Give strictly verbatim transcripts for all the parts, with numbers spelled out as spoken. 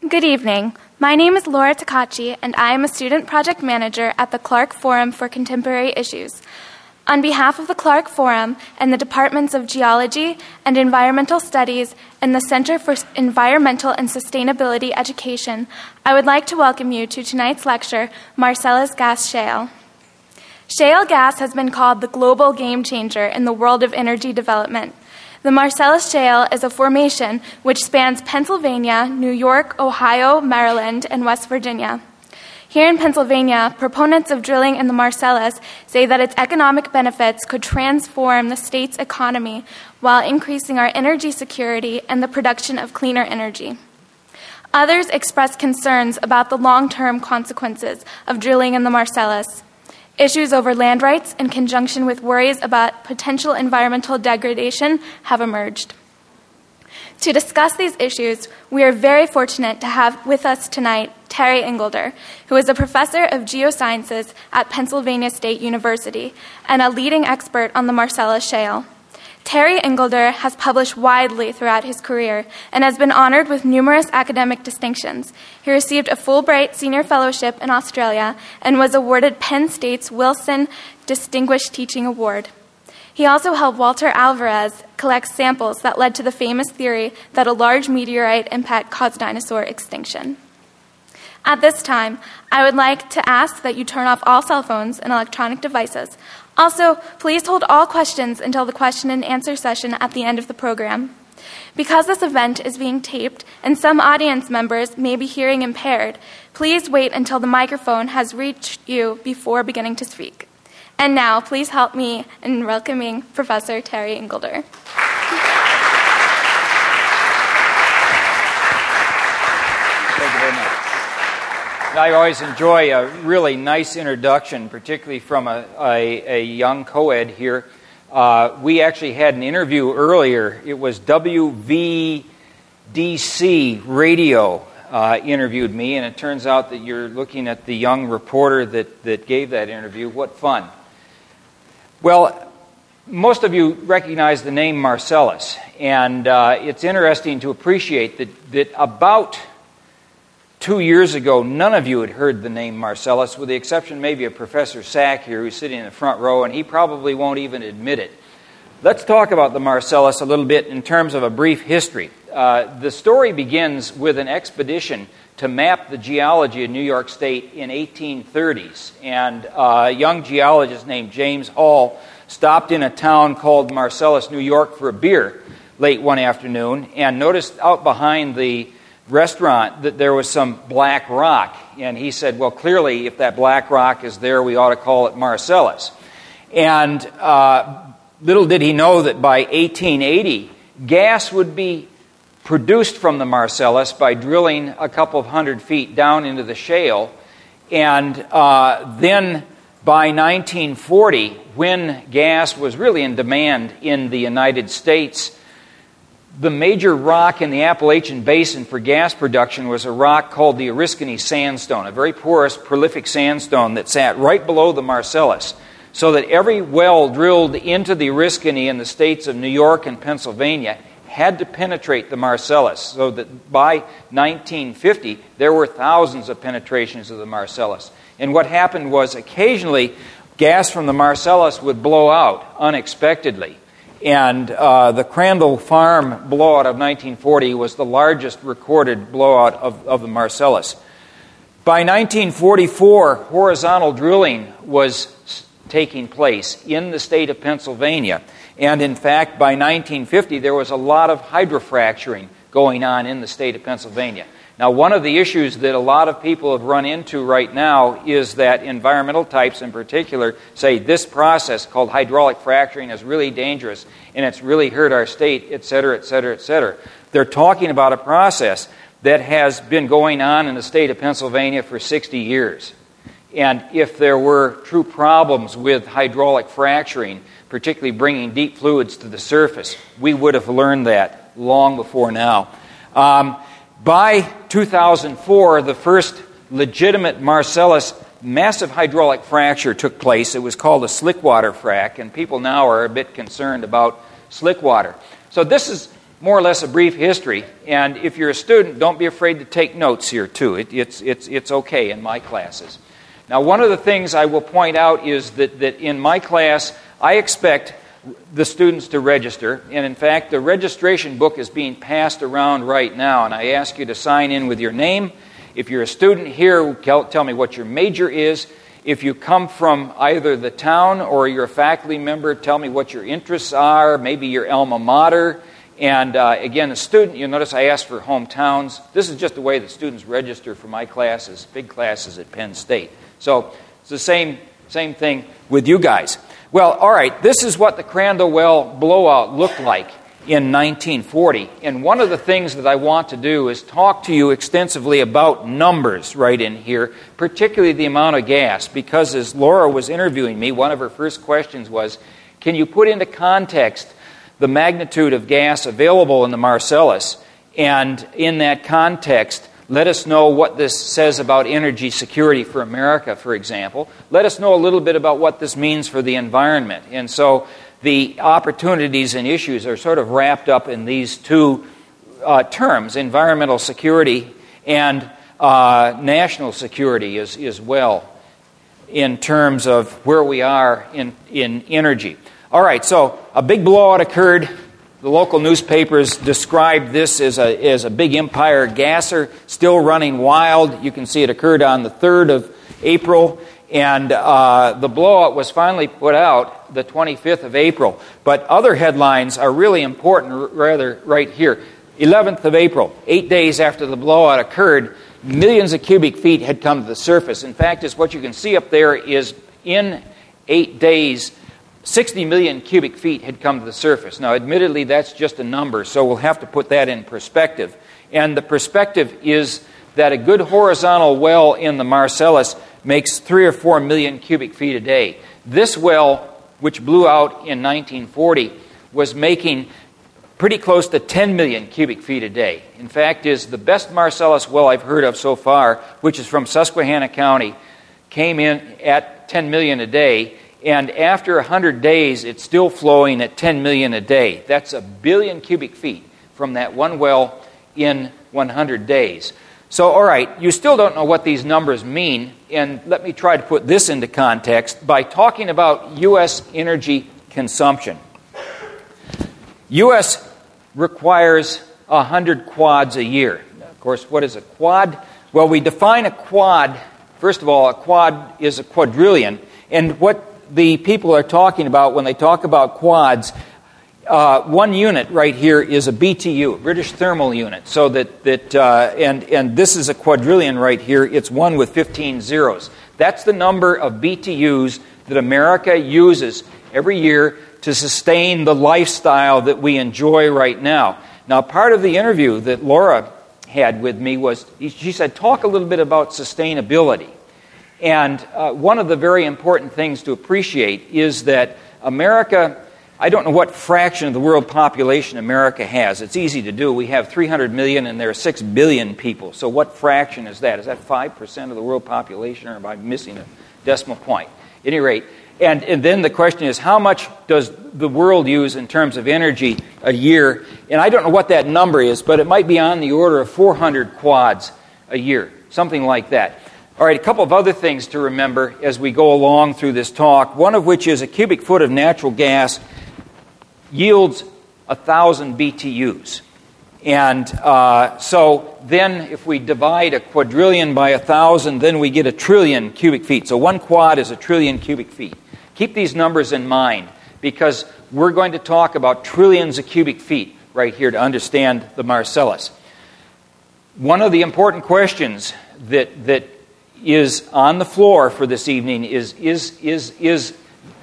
Good evening. My name is Laura Takachi, and I am a student project manager at the Clark Forum for Contemporary Issues. On behalf of the Clark Forum and the Departments of Geology and Environmental Studies and the Center for Environmental and Sustainability Education, I would like to welcome you to tonight's lecture, Marcellus Gas Shale. Shale gas has been called the global game changer in the world of energy development. The Marcellus Shale is a formation which spans Pennsylvania, New York, Ohio, Maryland, and West Virginia. Here in Pennsylvania, proponents of drilling in the Marcellus say that its economic benefits could transform the state's economy while increasing our energy security and the production of cleaner energy. Others express concerns about the long-term consequences of drilling in the Marcellus. Issues over land rights in conjunction with worries about potential environmental degradation have emerged. To discuss these issues, we are very fortunate to have with us tonight Terry Engolder, who is a professor of geosciences at Pennsylvania State University and a leading expert on the Marcellus Shale. Terry Engolder has published widely throughout his career and has been honored with numerous academic distinctions. He received a Fulbright Senior Fellowship in Australia and was awarded Penn State's Wilson Distinguished Teaching Award. He also helped Walter Alvarez collect samples that led to the famous theory that a large meteorite impact caused dinosaur extinction. At this time, I would like to ask that you turn off all cell phones and electronic devices. Also, please hold all questions until the question and answer session at the end of the program. Because this event is being taped and some audience members may be hearing impaired, please wait until the microphone has reached you before beginning to speak. And now, please help me in welcoming Professor Terry Engolder. Thank you very much. I always enjoy a really nice introduction, particularly from a, a, a young co-ed here. Uh, we actually had an interview earlier. It was W V D C Radio uh, interviewed me, and it turns out that you're looking at the young reporter that, that gave that interview. What fun. Well, most of you recognize the name Marcellus, and uh, it's interesting to appreciate that, that about two years ago, none of you had heard the name Marcellus, with the exception maybe of Professor Sack here, who's sitting in the front row, and he probably won't even admit it. Let's talk about the Marcellus a little bit in terms of a brief history. Uh, the story begins with an expedition to map the geology of New York State in eighteen thirties, and uh, a young geologist named James Hall stopped in a town called Marcellus, New York, for a beer late one afternoon, and noticed out behind the restaurant that there was some black rock, and he said, well, clearly if that black rock is there, we ought to call it Marcellus. And uh, little did he know that by eighteen eighty, gas would be produced from the Marcellus by drilling a couple of hundred feet down into the shale, and uh, then by nineteen forty, when gas was really in demand in the United States, the major rock in the Appalachian Basin for gas production was a rock called the Oriskany Sandstone, a very porous, prolific sandstone that sat right below the Marcellus, so that every well drilled into the Oriskany in the states of New York and Pennsylvania had to penetrate the Marcellus, so that by nineteen fifty, there were thousands of penetrations of the Marcellus. And what happened was occasionally gas from the Marcellus would blow out unexpectedly. And uh, the Crandall Farm blowout of nineteen forty was the largest recorded blowout of, of the Marcellus. By nineteen forty-four, horizontal drilling was taking place in the state of Pennsylvania. And in fact, by nineteen fifty, there was a lot of hydrofracturing going on in the state of Pennsylvania. Now, one of the issues that a lot of people have run into right now is that environmental types in particular say this process called hydraulic fracturing is really dangerous and it's really hurt our state, et cetera, et cetera, et cetera. They're talking about a process that has been going on in the state of Pennsylvania for sixty years. And if there were true problems with hydraulic fracturing, particularly bringing deep fluids to the surface, we would have learned that long before now. Um, by two thousand four, the first legitimate Marcellus massive hydraulic fracture took place. It was called a slickwater frac, and people now are a bit concerned about slickwater. So this is more or less a brief history. And if you're a student, don't be afraid to take notes here too. It, it's, it's, it's okay in my classes. Now, one of the things I will point out is that, that in my class, I expect the students to register. And in fact, the registration book is being passed around right now. And I ask you to sign in with your name. If you're a student here, tell me what your major is. If you come from either the town or you're a faculty member, tell me what your interests are, maybe your alma mater. And uh, again, a student, you'll notice I asked for hometowns. This is just the way that students register for my classes, big classes at Penn State. So it's the same, same thing with you guys. Well, all right, this is what the Crandall Well blowout looked like in nineteen forty. And one of the things that I want to do is talk to you extensively about numbers right in here, particularly the amount of gas, because as Laura was interviewing me, one of her first questions was, can you put into context the magnitude of gas available in the Marcellus? And in that context, let us know what this says about energy security for America, for example. Let us know a little bit about what this means for the environment. And so the opportunities and issues are sort of wrapped up in these two uh, terms, environmental security and uh, national security as, as well, in terms of where we are in, in energy. All right, so a big blowout occurred. The local newspapers described this as a, as a big empire gasser, still running wild. You can see it occurred on the third of April, and uh, the blowout was finally put out the twenty-fifth of April. But other headlines are really important, r- rather, right here. eleventh of April, eight days after the blowout occurred, millions of cubic feet had come to the surface. In fact, is what you can see up there is in eight days, sixty million cubic feet had come to the surface. Now, admittedly, that's just a number, so we'll have to put that in perspective. And the perspective is that a good horizontal well in the Marcellus makes three or four million cubic feet a day. This well, which blew out in nineteen forty, was making pretty close to ten million cubic feet a day. In fact, is the best Marcellus well I've heard of so far, which is from Susquehanna County, came in at ten million a day. And after one hundred days, it's still flowing at ten million a day. That's a billion cubic feet from that one well in one hundred days. So, all right, you still don't know what these numbers mean, and let me try to put this into context by talking about U S energy consumption. U S requires one hundred quads a year. Of course, what is a quad? Well, we define a quad. First of all, a quad is a quadrillion, and what the people are talking about when they talk about quads, uh, one unit right here is a B T U, British thermal unit. So that that uh, and and this is a quadrillion right here. It's one with fifteen zeros. That's the number of B T Us that America uses every year to sustain the lifestyle that we enjoy right now. Now, part of the interview that Laura had with me was, she said, talk a little bit about sustainability. And uh, one of the very important things to appreciate is that America, I don't know what fraction of the world population America has. It's easy to do. We have three hundred million and there are six billion people. So what fraction is that? Is that five percent of the world population, or am I missing a decimal point? At any rate, and, and then the question is, how much does the world use in terms of energy a year? And I don't know what that number is, but it might be on the order of four hundred quads a year, something like that. All right, a couple of other things to remember as we go along through this talk, one of which is a cubic foot of natural gas yields one thousand B T Us. And uh, so then if we divide a quadrillion by one thousand, then we get a trillion cubic feet. So one quad is a trillion cubic feet. Keep these numbers in mind, because we're going to talk about trillions of cubic feet right here to understand the Marcellus. One of the important questions that that is on the floor for this evening is, is, is, is,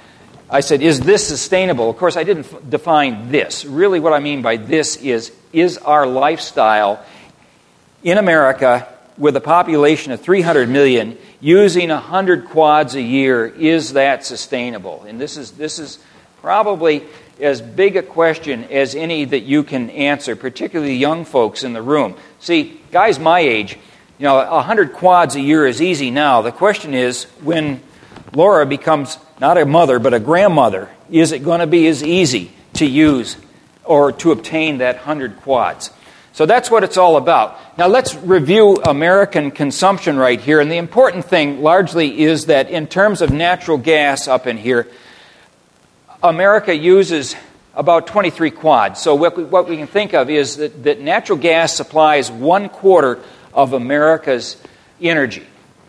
I said, is this sustainable? Of course, I didn't f- define this. Really what I mean by this is, is our lifestyle in America with a population of three hundred million using one hundred quads a year, is that sustainable? And this is, this is probably as big a question as any that you can answer, particularly young folks in the room. See, guys my age, you know, one hundred quads a year is easy now. The question is, when Laura becomes not a mother but a grandmother, is it going to be as easy to use or to obtain that one hundred quads. So that's what it's all about. Now let's review American consumption right here. And the important thing largely is that in terms of natural gas up in here, America uses about twenty-three quads. So what we, what we can think of is that, that natural gas supplies one quarter of America's energy.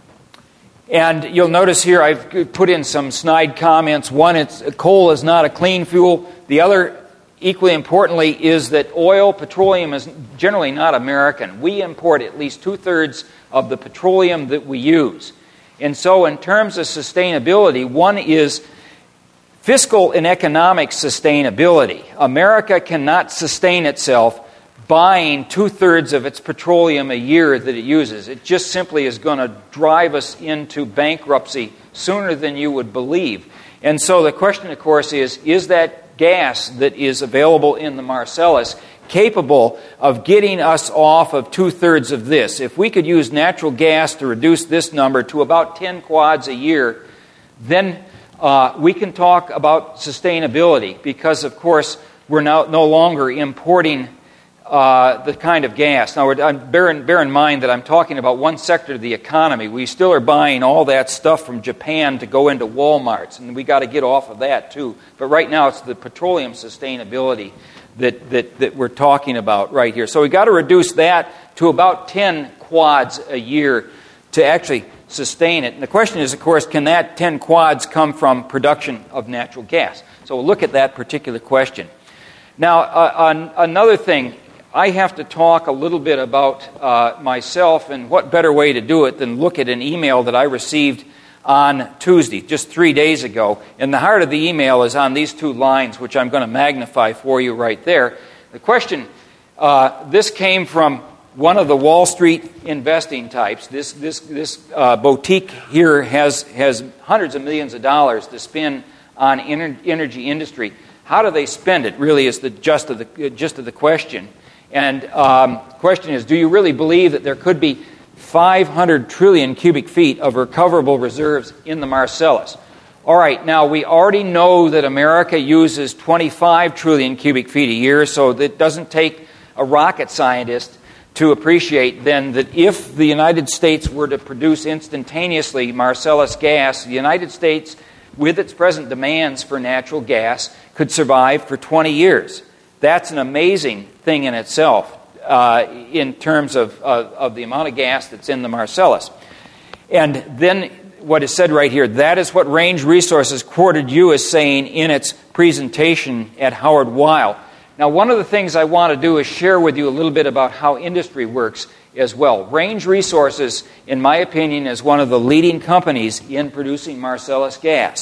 And you'll notice here I've put in some snide comments. One, it's, coal is not a clean fuel. The other, equally importantly, is that oil, petroleum is generally not American. We import at least two-thirds of the petroleum that we use. And so in terms of sustainability, one is fiscal and economic sustainability. America cannot sustain itself buying two-thirds of its petroleum a year that it uses. It just simply is going to drive us into bankruptcy sooner than you would believe. And so the question, of course, is, is that gas that is available in the Marcellus capable of getting us off of two-thirds of this? If we could use natural gas to reduce this number to about ten quads a year, then uh, we can talk about sustainability because, of course, we're now no longer importing Uh, the kind of gas. Now, I'm, bear, in, bear in mind that I'm talking about one sector of the economy. We still are buying all that stuff from Japan to go into Walmarts, and we got to get off of that too. But right now, it's the petroleum sustainability that, that, that we're talking about right here. So we got to reduce that to about ten quads a year to actually sustain it. And the question is, of course, can that ten quads come from production of natural gas? So we'll look at that particular question. Now, uh, on, another thing, I have to talk a little bit about uh, myself, and what better way to do it than look at an email that I received on Tuesday, just three days ago. And the heart of the email is on these two lines, which I'm going to magnify for you right there. The question, uh, this came from one of the Wall Street investing types. This this this uh, boutique here has, has hundreds of millions of dollars to spend on ener- energy industry. How do they spend it, really, is the gist of the, gist of the question. And um, the question is, do you really believe that there could be five hundred trillion cubic feet of recoverable reserves in the Marcellus? All right, now we already know that America uses twenty-five trillion cubic feet a year, so it doesn't take a rocket scientist to appreciate then that if the United States were to produce instantaneously Marcellus gas, the United States, with its present demands for natural gas, could survive for twenty years. That's an amazing thing in itself uh, in terms of, of, of the amount of gas that's in the Marcellus. And then what is said right here, that is what Range Resources quoted you as saying in its presentation at Howard Weil. Now, one of the things I want to do is share with you a little bit about how industry works as well. Range Resources, in my opinion, is one of the leading companies in producing Marcellus gas.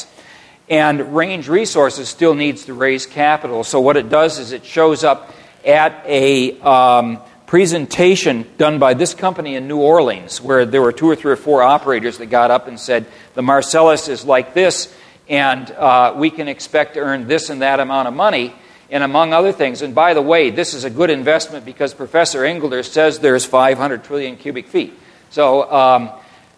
And Range Resources still needs to raise capital. So what it does is it shows up at a um, presentation done by this company in New Orleans, where there were two or three or four operators that got up and said, the Marcellus is like this, and uh, we can expect to earn this and that amount of money, and among other things. And by the way, this is a good investment because Professor Engelder says there's five hundred trillion cubic feet. So um,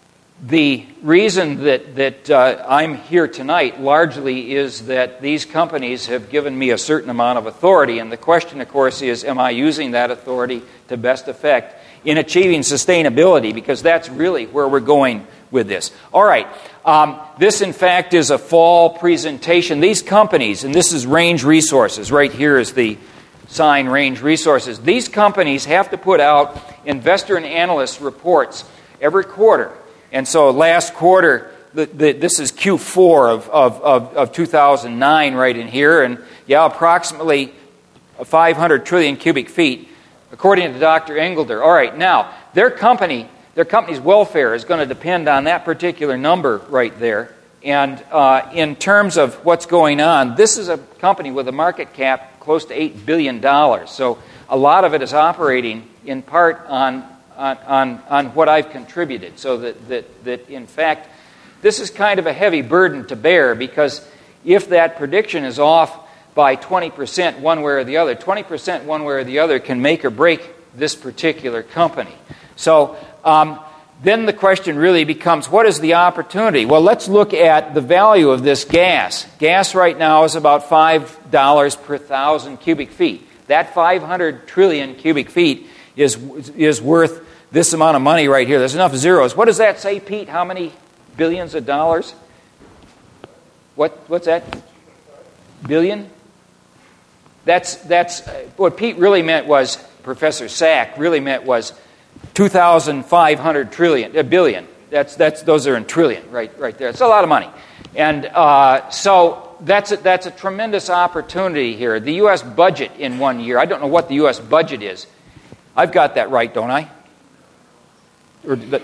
the reason that, that uh, I'm here tonight largely is that these companies have given me a certain amount of authority. And the question, of course, is, am I using that authority to best effect in achieving sustainability? Because that's really where we're going with this. All right. Um, this, in fact, is a fall presentation. These companies, and this is Range Resources. Right here is the sign, Range Resources. These companies have to put out investor and analyst reports every quarter. And so last quarter, the, the, this is Q four of, of, of, of two thousand nine right in here. And yeah, approximately five hundred trillion cubic feet, according to Doctor Engelder. All right, now, their company, their company's welfare is going to depend on that particular number right there. And uh, in terms of what's going on, this is a company with a market cap close to eight billion dollars. So a lot of it is operating in part on On, on, on what I've contributed, so that, that, that, in fact, this is kind of a heavy burden to bear, because if that prediction is off by twenty percent one way or the other, twenty percent one way or the other can make or break this particular company. So um, then the question really becomes, what is the opportunity? Well, let's look at the value of this gas. Gas right now is about five dollars per thousand cubic feet. That five hundred trillion cubic feet is is worth this amount of money right here. There's enough zeros. What does that say, Pete? How many billions of dollars? What what's that? Billion? That's that's what Pete really meant was, Professor Sack really meant was two thousand five hundred trillion, a billion. That's that's those are in trillion right right there. It's a lot of money, and uh, so that's a, that's a tremendous opportunity here. The U S budget in one year. I don't know what the U S budget is. I've got that right, don't I? Or the,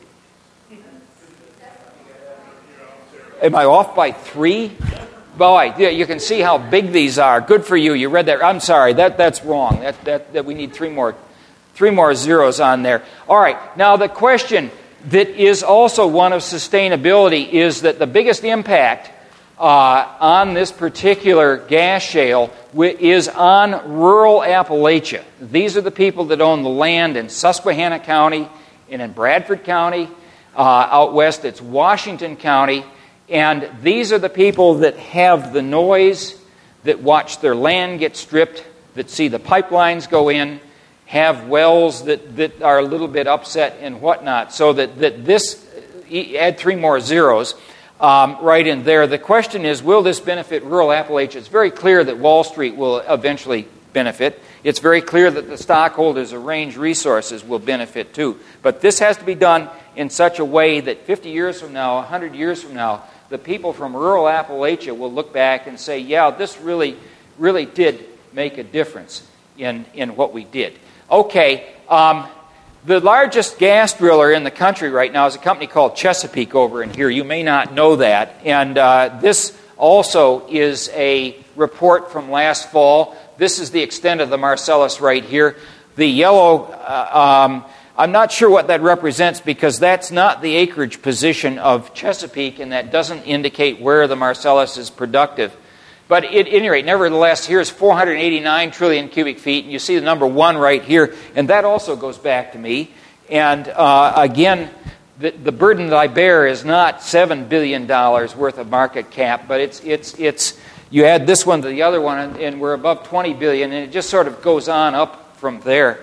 am I off by three? Boy, yeah, you can see how big these are. Good for you. You read that. I'm sorry. That that's wrong. That that that we need three more, three more zeros on there. All right. Now the question that is also one of sustainability is that the biggest impact uh, on this particular gas shale is on rural Appalachia. These are the people that own the land in Susquehanna County and in Bradford County. Uh, out west, it's Washington County. And these are the people that have the noise, that watch their land get stripped, that see the pipelines go in, have wells that, that are a little bit upset and whatnot. So that, that this, add three more zeros um, right in there. The question is, will this benefit rural Appalachia? It's very clear that Wall Street will eventually benefit. It's very clear that the stockholders of Range Resources will benefit too. But this has to be done in such a way that fifty years from now, one hundred years from now, the people from rural Appalachia will look back and say, yeah, this really, really did make a difference in, in what we did. Okay, um, the largest gas driller in the country right now is a company called Chesapeake over in here. You may not know that. And uh, this also is a report from last fall. This is the extent of the Marcellus right here. The yellow... Uh, um, I'm not sure what that represents because that's not the acreage position of Chesapeake, and that doesn't indicate where the Marcellus is productive. But at any rate, nevertheless, here's four hundred eighty-nine trillion cubic feet, and you see the number one right here, and that also goes back to me. And uh, again, the, the burden that I bear is not seven billion dollars worth of market cap, but it's it's it's you add this one to the other one, and, and we're above twenty billion dollars, and it just sort of goes on up from there.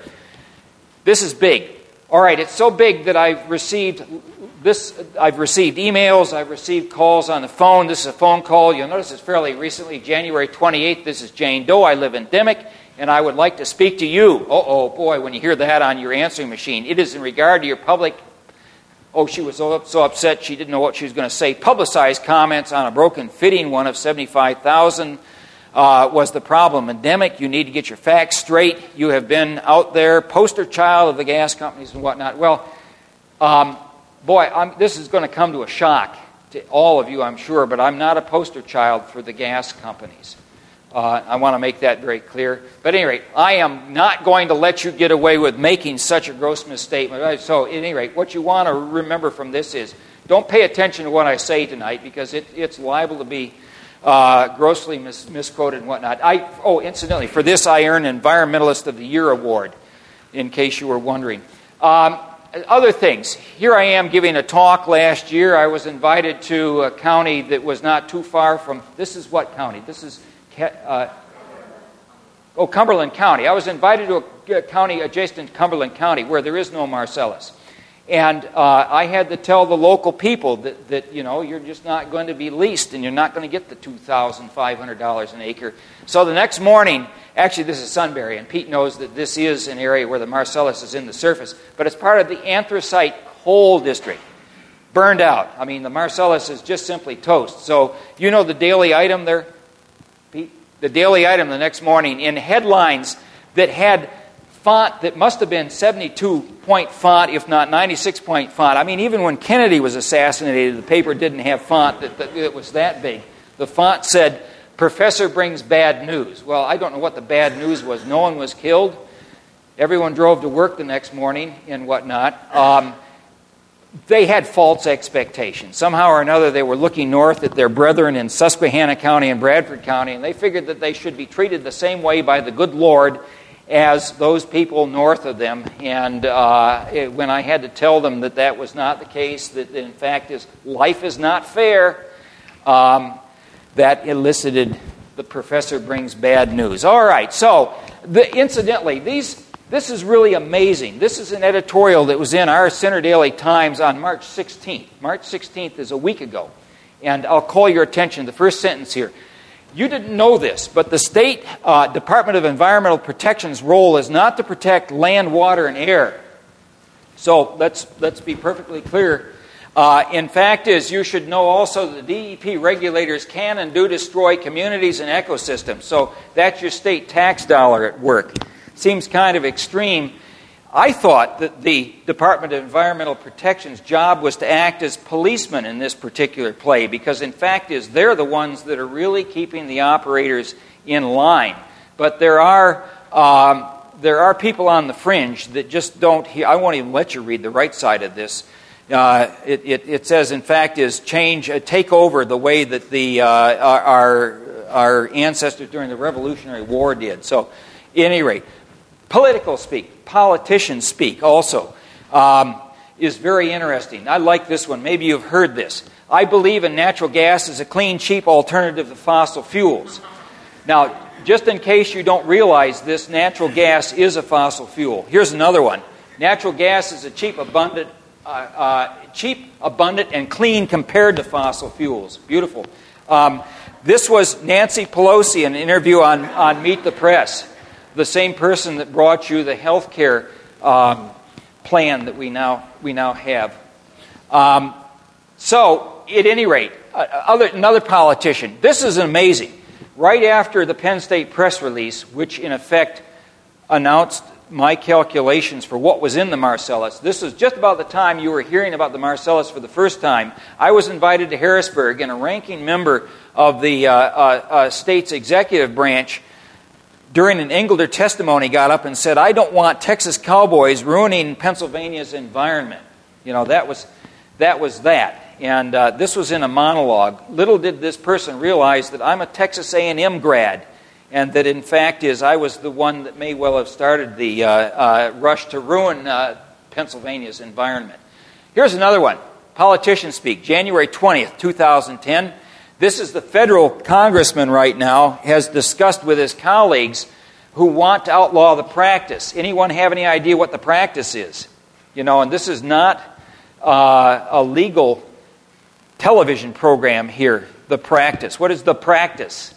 This is big. All right, it's so big that I've received this. I've received emails. I've received calls on the phone. This is a phone call. You'll notice it's fairly recently, January twenty-eighth. This is Jane Doe. I live in Dimick, and I would like to speak to you. Uh-oh, boy, when you hear that on your answering machine. It is in regard to your public... Oh, she was so, so upset she didn't know what she was going to say. Publicized comments on a broken fitting, one of seventy-five thousand. Uh, was the problem endemic? You need to get your facts straight. You have been out there, poster child of the gas companies and whatnot. Well, um, boy, I'm, this is going to come to a shock to all of you, I'm sure, but I'm not a poster child for the gas companies. Uh, I want to make that very clear. But at any rate, I am not going to let you get away with making such a gross misstatement. So at any rate, what you want to remember from this is, don't pay attention to what I say tonight because it, it's liable to be Uh, grossly mis- misquoted and whatnot. I, oh, incidentally, for this I earned Environmentalist of the Year award, in case you were wondering. Um, other things. Here I am giving a talk last year. I was invited to a county that was not too far from... This is what county? This is... Uh, oh, Cumberland County. I was invited to a county adjacent to Cumberland County where there is no Marcellus. And uh, I had to tell the local people that, that, you know, you're just not going to be leased and you're not going to get the two thousand five hundred dollars an acre. So the next morning, actually this is Sunbury, and Pete knows that this is an area where the Marcellus is in the surface, but it's part of the anthracite coal district. Burned out. I mean, the Marcellus is just simply toast. So you know the daily item there, Pete? The daily item the next morning in headlines that had font that must have been seventy-two point font, if not ninety-six point font. I mean, even when Kennedy was assassinated, the paper didn't have font that, that it was that big. The font said, "Professor brings bad news." Well, I don't know what the bad news was. No one was killed. Everyone drove to work the next morning and whatnot. Um, they had false expectations. Somehow or another, they were looking north at their brethren in Susquehanna County and Bradford County, and they figured that they should be treated the same way by the good Lord as those people north of them. And uh, it, when I had to tell them that that was not the case, that in fact is life is not fair, um, that elicited the professor brings bad news. All right, so the, incidentally, these this is really amazing. This is an editorial that was in our Center Daily Times on March sixteenth. March sixteenth is a week ago. And I'll call your attention to the first sentence here. You didn't know this, but the State uh, Department of Environmental Protection's role is not to protect land, water, and air. So let's let's be perfectly clear. Uh, in fact is, you should know also that the D E P regulators can and do destroy communities and ecosystems. So that's your state tax dollar at work. Seems kind of extreme. I thought that the Department of Environmental Protection's job was to act as policemen in this particular play, because in fact is they're the ones that are really keeping the operators in line. But there are um, there are people on the fringe that just don't hear. I won't even let you read the right side of this. Uh, it, it, it says, in fact, is change, uh, take over the way that the uh, our our ancestors during the Revolutionary War did. So, at any rate, political speak, politicians speak also um, is very interesting. I like this one. Maybe you've heard this. I believe in natural gas as a clean, cheap alternative to fossil fuels. Now, just in case you don't realize this, natural gas is a fossil fuel. Here's another one. Natural gas is a cheap, abundant, uh, uh, cheap, abundant, and clean compared to fossil fuels. Beautiful. Um, this was Nancy Pelosi in an interview on, on Meet the Press, the same person that brought you the health care um, plan that we now we now have. Um, so, at any rate, uh, other, another politician. This is amazing. Right after the Penn State press release, which in effect announced my calculations for what was in the Marcellus, this was just about the time you were hearing about the Marcellus for the first time. I was invited to Harrisburg, and a ranking member of the uh, uh, uh, state's executive branch during an Engleter testimony got up and said, I don't want Texas cowboys ruining Pennsylvania's environment. You know, that was that. Was that. And uh, this was in a monologue. Little did this person realize that I'm a Texas A and M grad, and that in fact is I was the one that may well have started the uh, uh, rush to ruin uh, Pennsylvania's environment. Here's another one. Politicians speak. January twentieth, twenty ten. This is the federal congressman right now has discussed with his colleagues who want to outlaw the practice. Anyone have any idea what the practice is? You know, and this is not uh, a legal television program here, the practice. What is the practice?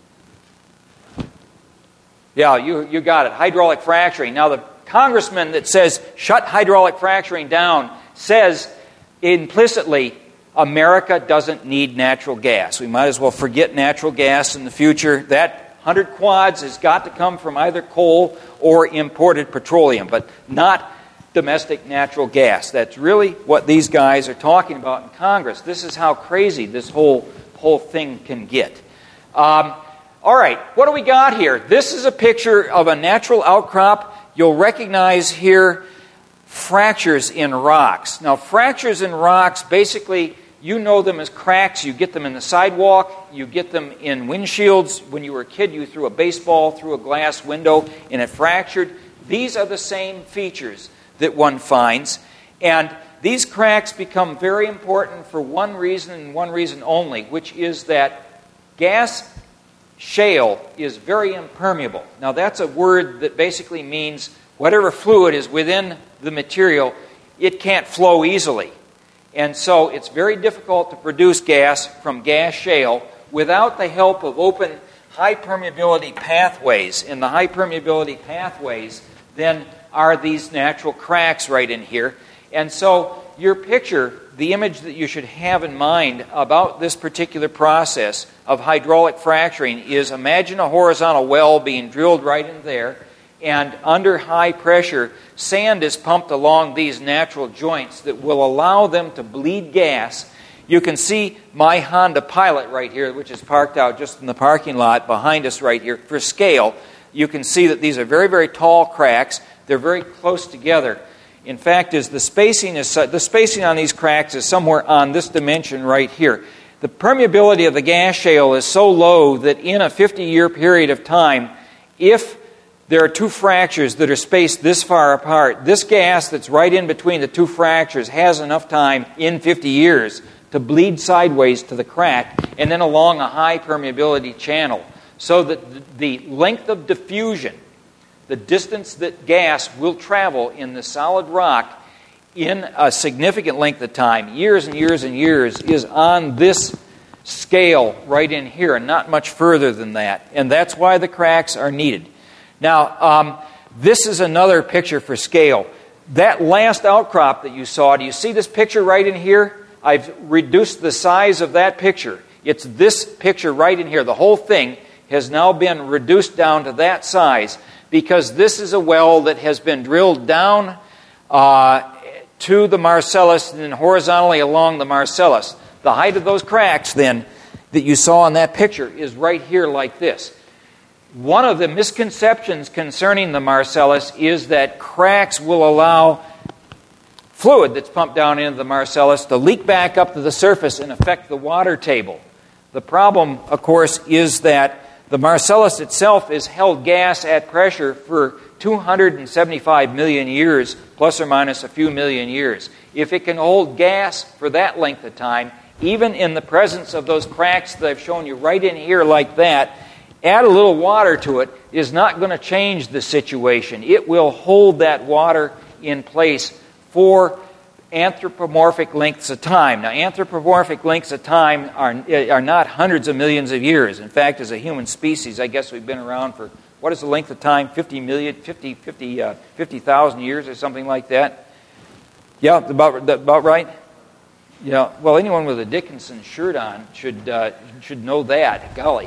Yeah, you, you got it. Hydraulic fracturing. Now, the congressman that says, shut hydraulic fracturing down, says implicitly, America doesn't need natural gas. We might as well forget natural gas in the future. That one hundred quads has got to come from either coal or imported petroleum, but not domestic natural gas. That's really what these guys are talking about in Congress. This is how crazy this whole whole thing can get. Um, all right, what do we got here? This is a picture of a natural outcrop. You'll recognize here fractures in rocks. Now, fractures in rocks, basically, you know them as cracks. You get them in the sidewalk. You get them in windshields. When you were a kid, you threw a baseball through a glass window and it fractured. These are the same features that one finds. And these cracks become very important for one reason and one reason only, which is that gas shale is very impermeable. Now, that's a word that basically means whatever fluid is within the material, it can't flow easily. And so it's very difficult to produce gas from gas shale without the help of open high permeability pathways. And the high permeability pathways then are these natural cracks right in here. And so your picture, the image that you should have in mind about this particular process of hydraulic fracturing is, imagine a horizontal well being drilled right in there, and under high pressure, sand is pumped along these natural joints that will allow them to bleed gas. You can see my Honda Pilot right here, which is parked out just in the parking lot behind us right here. For scale, you can see that these are very, very tall cracks. They're very close together. In fact, is the spacing is the spacing on these cracks is somewhere on this dimension right here. The permeability of the gas shale is so low that in a fifty-year period of time, if there are two fractures that are spaced this far apart, this gas that's right in between the two fractures has enough time in fifty years to bleed sideways to the crack and then along a high permeability channel, so that the length of diffusion the distance that gas will travel in the solid rock in a significant length of time, years and years and years, is on this scale right in here, and not much further than that. And that's why the cracks are needed. Now, um, this is another picture for scale. That last outcrop that you saw, do you see this picture right in here? I've reduced the size of that picture. It's this picture right in here. The whole thing has now been reduced down to that size because this is a well that has been drilled down uh, to the Marcellus and then horizontally along the Marcellus. The height of those cracks, then, that you saw in that picture is right here like this. One of the misconceptions concerning the Marcellus is that cracks will allow fluid that's pumped down into the Marcellus to leak back up to the surface and affect the water table. The problem, of course, is that the Marcellus itself has held gas at pressure for two hundred seventy-five million years, plus or minus a few million years. If it can hold gas for that length of time, even in the presence of those cracks that I've shown you right in here like that, add a little water to it is not going to change the situation. It will hold that water in place for anthropomorphic lengths of time. Now, anthropomorphic lengths of time are, are not hundreds of millions of years. In fact, as a human species, I guess we've been around for, what is the length of time? fifty million, fifty, fifty, uh, fifty thousand years or something like that? Yeah, about, about right? Yeah, well, anyone with a Dickinson shirt on should uh, should know that. Golly.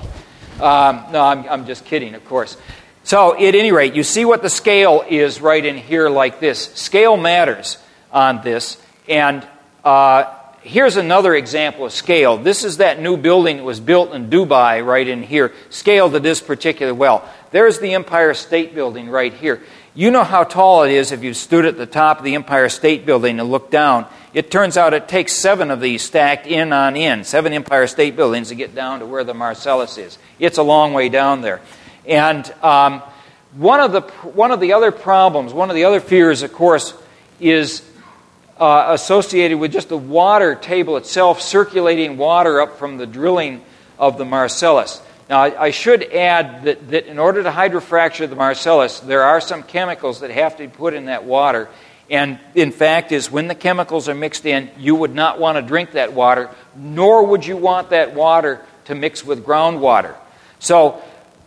Um, no, I'm, I'm just kidding, of course. So, at any rate, you see what the scale is right in here like this. Scale matters on this. And uh, here's another example of scale. This is that new building that was built in Dubai right in here, scaled to this particular well. There's the Empire State Building right here. You know how tall it is if you stood at the top of the Empire State Building and looked down. It turns out it takes seven of these stacked in on in, seven Empire State Buildings to get down to where the Marcellus is. It's a long way down there. And um, one of the one of the other problems, one of the other fears, of course, is uh, associated with just the water table itself, circulating water up from the drilling of the Marcellus. Now, I, I should add that, that in order to hydrofracture the Marcellus, there are some chemicals that have to be put in that water. And in fact, is when the chemicals are mixed in, you would not want to drink that water, nor would you want that water to mix with groundwater. So,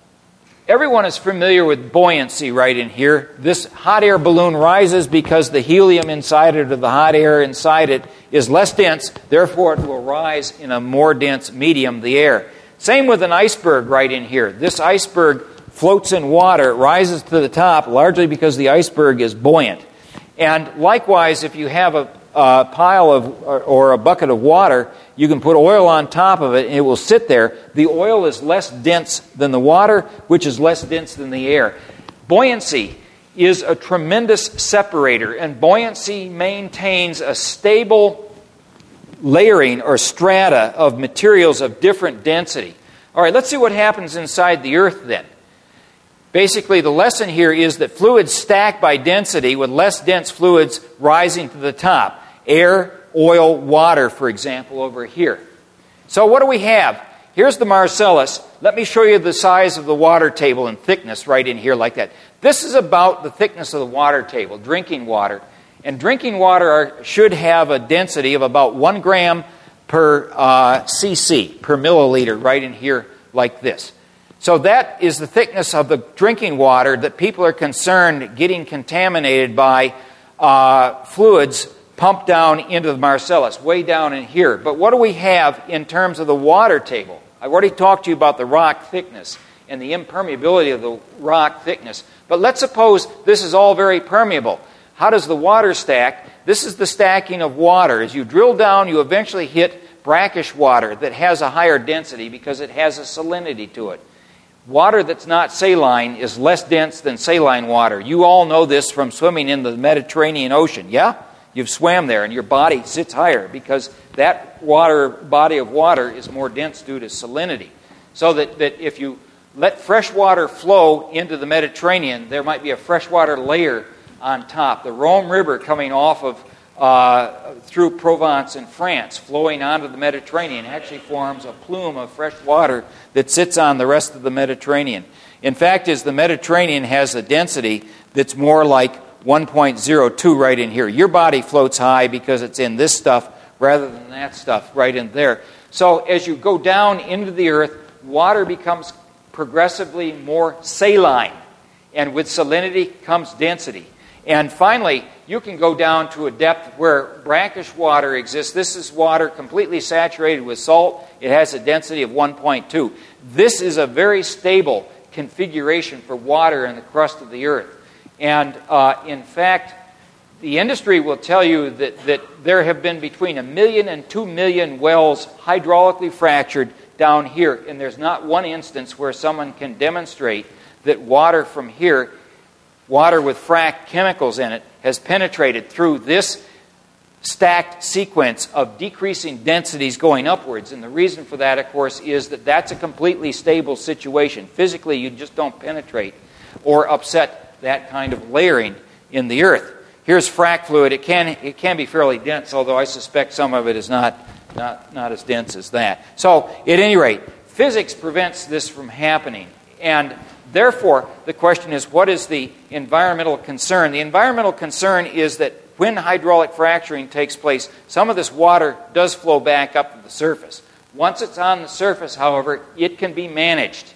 everyone is familiar with buoyancy right in here. This hot air balloon rises because the helium inside it, or the hot air inside it, is less dense. Therefore, it will rise in a more dense medium, the air. Same with an iceberg right in here. This iceberg floats in water, rises to the top, largely because the iceberg is buoyant. And likewise, if you have a, a pile of or, or a bucket of water, you can put oil on top of it and it will sit there. The oil is less dense than the water, which is less dense than the air. Buoyancy is a tremendous separator, and buoyancy maintains a stable layering or strata of materials of different density. All right, let's see what happens inside the Earth then. Basically, the lesson here is that fluids stack by density, with less dense fluids rising to the top. Air, oil, water, for example, over here. So what do we have? Here's the Marcellus. Let me show you the size of the water table and thickness right in here like that. This is about the thickness of the water table, drinking water. And drinking water are, should have a density of about one gram per uh, cc, per milliliter, right in here like this. So that is the thickness of the drinking water that people are concerned getting contaminated by uh, fluids pumped down into the Marcellus, way down in here. But what do we have in terms of the water table? I've already talked to you about the rock thickness and the impermeability of the rock thickness. But let's suppose this is all very permeable. How does the water stack? This is the stacking of water. As you drill down, you eventually hit brackish water that has a higher density because it has a salinity to it. Water that's not saline is less dense than saline water. You all know this from swimming in the Mediterranean Ocean, yeah? You've swam there and your body sits higher because that water body of water is more dense due to salinity. So that, that if you let fresh water flow into the Mediterranean, there might be a freshwater layer on top. The Rhone River coming off of uh, through Provence in France, flowing onto the Mediterranean, actually forms a plume of fresh water that sits on the rest of the Mediterranean. In fact, is the Mediterranean has a density that's more like one point zero two right in here. Your body floats high because it's in this stuff rather than that stuff right in there. So as you go down into the earth, water becomes progressively more saline, and with salinity comes density. And finally, you can go down to a depth where brackish water exists. This is water completely saturated with salt. It has a density of one point two. This is a very stable configuration for water in the crust of the earth. And uh, in fact, the industry will tell you that, that there have been between a million and two million wells hydraulically fractured down here, and there's not one instance where someone can demonstrate that water from here, water with fracked chemicals in it, has penetrated through this stacked sequence of decreasing densities going upwards. And the reason for that, of course, is that that's a completely stable situation. Physically, you just don't penetrate or upset that kind of layering in the earth. Here's frac fluid. It can it can be fairly dense, although I suspect some of it is not not not as dense as that. So, at any rate, physics prevents this from happening, and therefore the question is, what is the environmental concern? The environmental concern is that when hydraulic fracturing takes place, some of this water does flow back up to the surface. Once it's on the surface, however, it can be managed,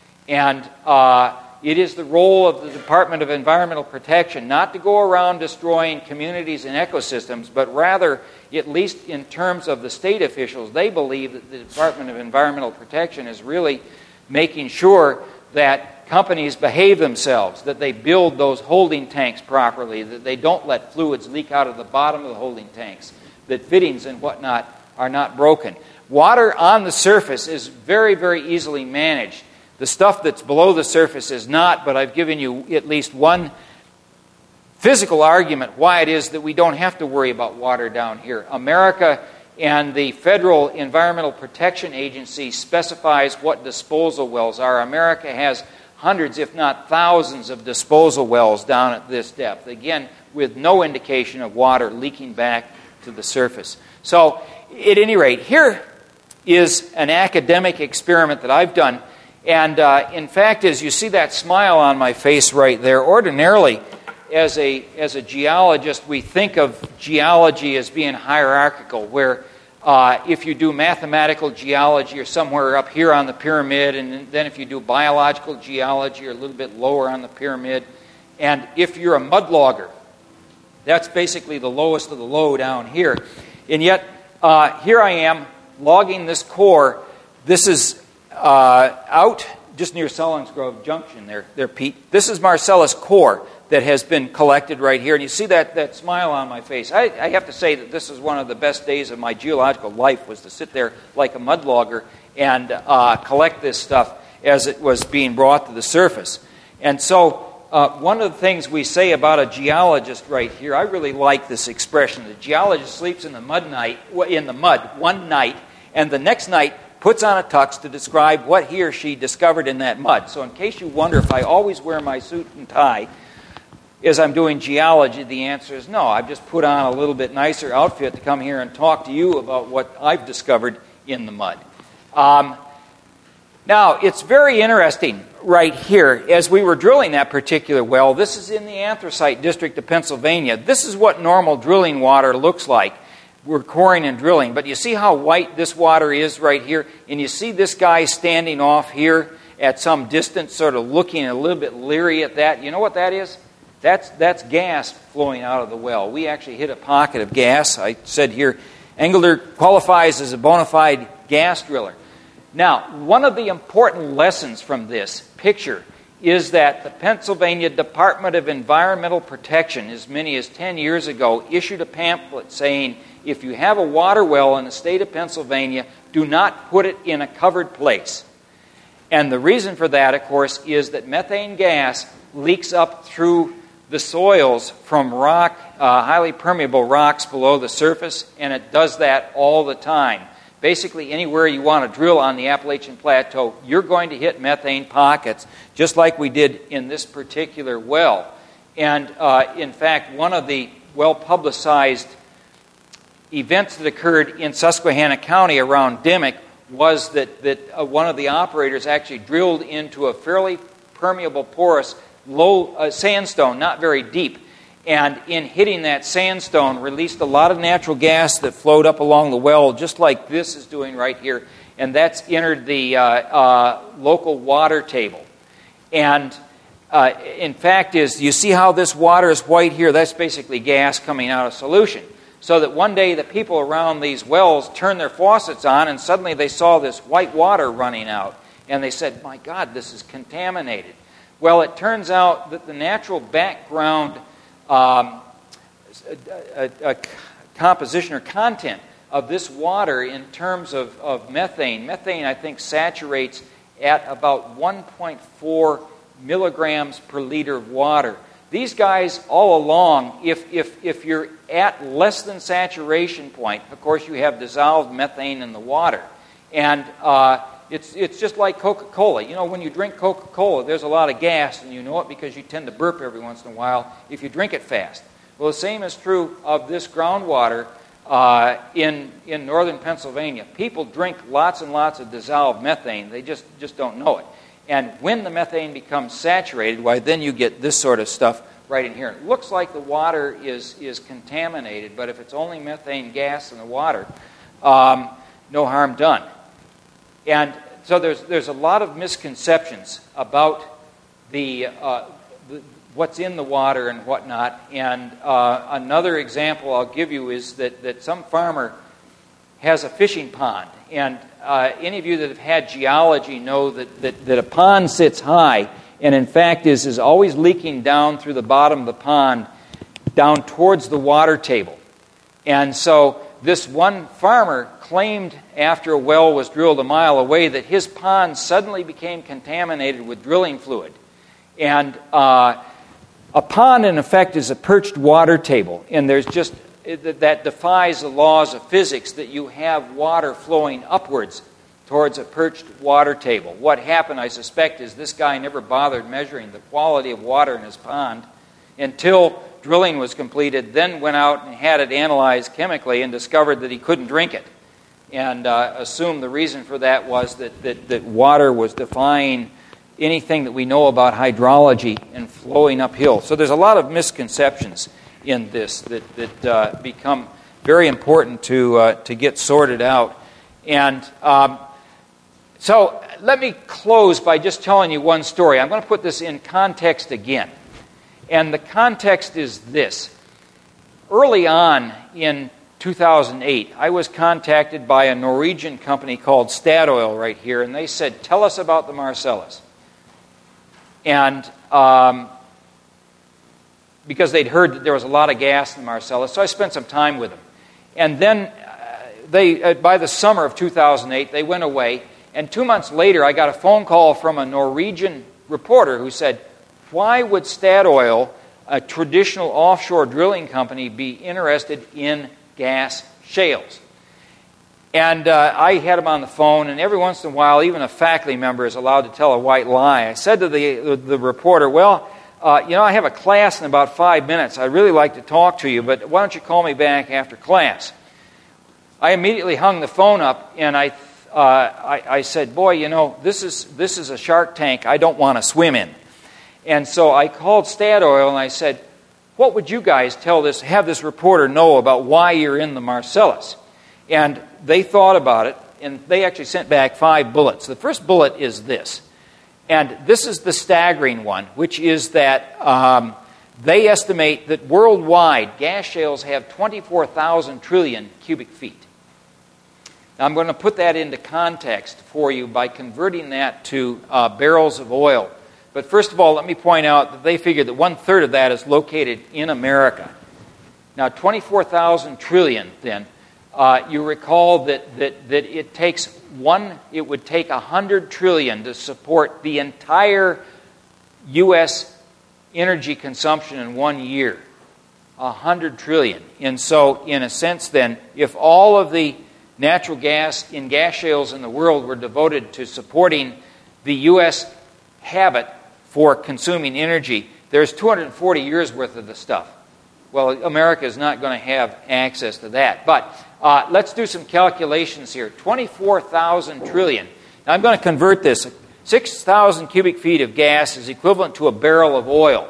and uh, it is the role of the Department of Environmental Protection not to go around destroying communities and ecosystems, but rather, at least in terms of the state officials, they believe that the Department of Environmental Protection is really making sure that companies behave themselves, that they build those holding tanks properly, that they don't let fluids leak out of the bottom of the holding tanks, that fittings and whatnot are not broken. Water on the surface is very, very easily managed. The stuff that's below the surface is not, but I've given you at least one physical argument why it is that we don't have to worry about water down here. America and the Federal Environmental Protection Agency specifies what disposal wells are. America has hundreds, if not thousands, of disposal wells down at this depth, again, with no indication of water leaking back to the surface. So, at any rate, here is an academic experiment that I've done. And uh, in fact, as you see that smile on my face right there, ordinarily, as a as a geologist, we think of geology as being hierarchical, where uh, if you do mathematical geology, you're somewhere up here on the pyramid, and then if you do biological geology, you're a little bit lower on the pyramid. And if you're a mudlogger, that's basically the lowest of the low down here. And yet, uh, here I am logging this core. This is Uh, out just near Selinsgrove Junction there, there, Pete. This is Marcellus core that has been collected right here. And you see that, that smile on my face. I, I have to say that this is one of the best days of my geological life, was to sit there like a mudlogger and uh, collect this stuff as it was being brought to the surface. And so uh, one of the things we say about a geologist right here, I really like this expression. The geologist sleeps in the mud night, in the mud one night, and the next night puts on a tux to describe what he or she discovered in that mud. So in case you wonder if I always wear my suit and tie as I'm doing geology, the answer is no. I've just put on a little bit nicer outfit to come here and talk to you about what I've discovered in the mud. Um, now, it's very interesting right here. As we were drilling that particular well, this is in the Anthracite District of Pennsylvania. This is what normal drilling water looks like. We're coring and drilling, but you see how white this water is right here? And you see this guy standing off here at some distance, sort of looking a little bit leery at that. You know what that is? That's that's gas flowing out of the well. We actually hit a pocket of gas. I said here, Engelder qualifies as a bona fide gas driller. Now, one of the important lessons from this picture is that the Pennsylvania Department of Environmental Protection, as many as ten years ago, issued a pamphlet saying, if you have a water well in the state of Pennsylvania, do not put it in a covered place. And the reason for that, of course, is that methane gas leaks up through the soils from rock, uh, highly permeable rocks below the surface, and it does that all the time. Basically, anywhere you want to drill on the Appalachian Plateau, you're going to hit methane pockets, just like we did in this particular well. And uh, in fact, one of the well-publicized events that occurred in Susquehanna County around Dimmock was that, that uh, one of the operators actually drilled into a fairly permeable, porous, low uh, sandstone, not very deep, and in hitting that sandstone released a lot of natural gas that flowed up along the well, just like this is doing right here, and that's entered the uh, uh, local water table. And uh, in fact is, you see how this water is white here? That's basically gas coming out of solution. So that one day the people around these wells turned their faucets on and suddenly they saw this white water running out. And they said, my God, this is contaminated. Well, it turns out that the natural background um, a, a, a composition or content of this water in terms of, of methane, methane I think saturates at about one point four milligrams per liter of water. These guys all along, if, if, if you're at less than saturation point, of course you have dissolved methane in the water. And uh, it's, it's just like Coca-Cola. You know, when you drink Coca-Cola, there's a lot of gas, and you know it because you tend to burp every once in a while if you drink it fast. Well, the same is true of this groundwater uh, in, in northern Pennsylvania. People drink lots and lots of dissolved methane. They just, just don't know it. And when the methane becomes saturated, why, then you get this sort of stuff right in here. It looks like the water is, is contaminated, but if it's only methane gas in the water, um, no harm done. And so there's, there's a lot of misconceptions about the, uh, the what's in the water and whatnot. And uh, another example I'll give you is that, that some farmer has a fishing pond. And uh, any of you that have had geology know that, that, that a pond sits high and in fact is, is always leaking down through the bottom of the pond down towards the water table. And so this one farmer claimed after a well was drilled a mile away that his pond suddenly became contaminated with drilling fluid. And uh, a pond, in effect, is a perched water table. And there's just that defies the laws of physics that you have water flowing upwards towards a perched water table. What happened, I suspect, is this guy never bothered measuring the quality of water in his pond until drilling was completed, then went out and had it analyzed chemically and discovered that he couldn't drink it. And uh, assumed the reason for that was that, that, that water was defying anything that we know about hydrology and flowing uphill. So there's a lot of misconceptions in this that, that uh, become very important to uh, to get sorted out. And um, so let me close by just telling you one story. I'm going to put this in context again. And the context is this. Early on in two thousand eight, I was contacted by a Norwegian company called Statoil right here, and they said, tell us about the Marcellus. And um, because they'd heard that there was a lot of gas in the Marcellus, so I spent some time with them. And then uh, they, uh, by the summer of two thousand eight, they went away, and two months later I got a phone call from a Norwegian reporter who said, why would Statoil, a traditional offshore drilling company, be interested in gas shales? And uh, I had him on the phone, and every once in a while, even a faculty member is allowed to tell a white lie. I said to the, the, the reporter, well, uh, you know, I have a class in about five minutes. I'd really like to talk to you, but why don't you call me back after class? I immediately hung the phone up, and I, uh, I, I said, boy, you know, this is, this is a shark tank I don't want to swim in. And so I called Statoil, and I said, what would you guys tell this, have this reporter know about why you're in the Marcellus? And they thought about it, and they actually sent back five bullets. The first bullet is this. And this is the staggering one, which is that um, they estimate that worldwide gas shales have twenty-four thousand trillion cubic feet. Now, I'm going to put that into context for you by converting that to uh, barrels of oil. But first of all, let me point out that they figure that one-third of that is located in America. Now, twenty-four thousand trillion, then, uh, you recall that, that, that it takes one, it would take one hundred trillion to support the entire U S energy consumption in one year. one hundred trillion. And so, in a sense, then, if all of the natural gas in gas shales in the world were devoted to supporting the U S habit for consuming energy, there's two hundred forty years worth of the stuff. Well, America is not going to have access to that. But uh, let's do some calculations here. twenty-four thousand trillion. Now, I'm going to convert this. six thousand cubic feet of gas is equivalent to a barrel of oil.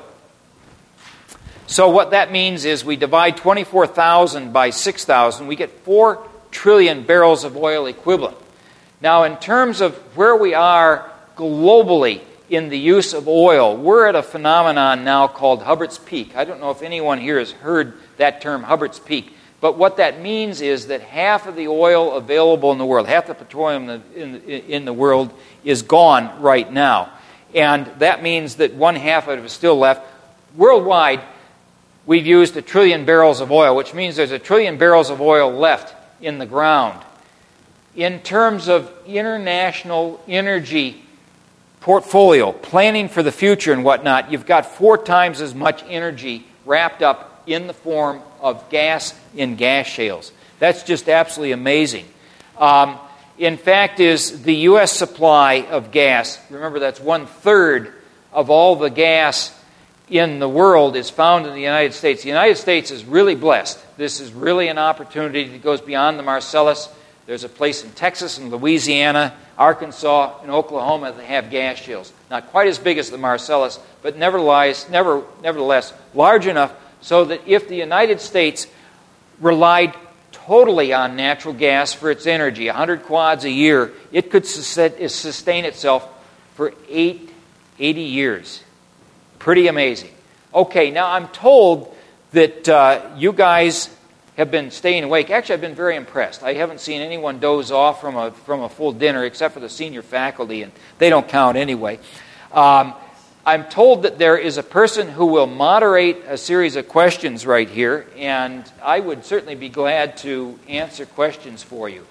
So what that means is we divide twenty-four thousand by six thousand, we get four trillion barrels of oil equivalent. Now, in terms of where we are globally in the use of oil, we're at a phenomenon now called Hubbert's Peak. I don't know if anyone here has heard that term, Hubbert's Peak. But what that means is that half of the oil available in the world, half the petroleum in the, in the world is gone right now. And that means that one half of it is still left. Worldwide, we've used a trillion barrels of oil, which means there's a trillion barrels of oil left in the ground. In terms of international energy portfolio, planning for the future and whatnot, you've got four times as much energy wrapped up in the form of gas in gas shales. That's just absolutely amazing. Um, in fact, is the U S supply of gas, remember that's one-third of all the gas in the world is found in the United States. The United States is really blessed. This is really an opportunity that goes beyond the Marcellus. There's a place in Texas and Louisiana, Arkansas, and Oklahoma that have gas shales. Not quite as big as the Marcellus, but nevertheless, never, nevertheless large enough so that if the United States relied totally on natural gas for its energy, one hundred quads a year, it could sustain itself for eight, eighty years. Pretty amazing. Okay, now I'm told that uh, you guys have been staying awake. Actually, I've been very impressed. I haven't seen anyone doze off from a from a full dinner except for the senior faculty, and they don't count anyway. Um, I'm told that there is a person who will moderate a series of questions right here, and I would certainly be glad to answer questions for you.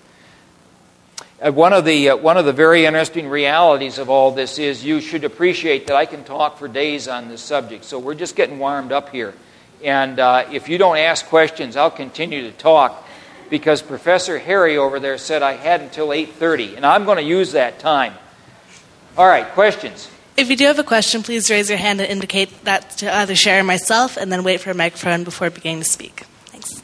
Uh, one of the uh, one of the very interesting realities of all this is you should appreciate that I can talk for days on this subject. So we're just getting warmed up here. And uh, if you don't ask questions, I'll continue to talk because Professor Harry over there said I had until eight thirty, and I'm going to use that time. All right, questions? If you do have a question, please raise your hand and indicate that to either Sherry or myself, and then wait for a microphone before beginning to speak. Thanks.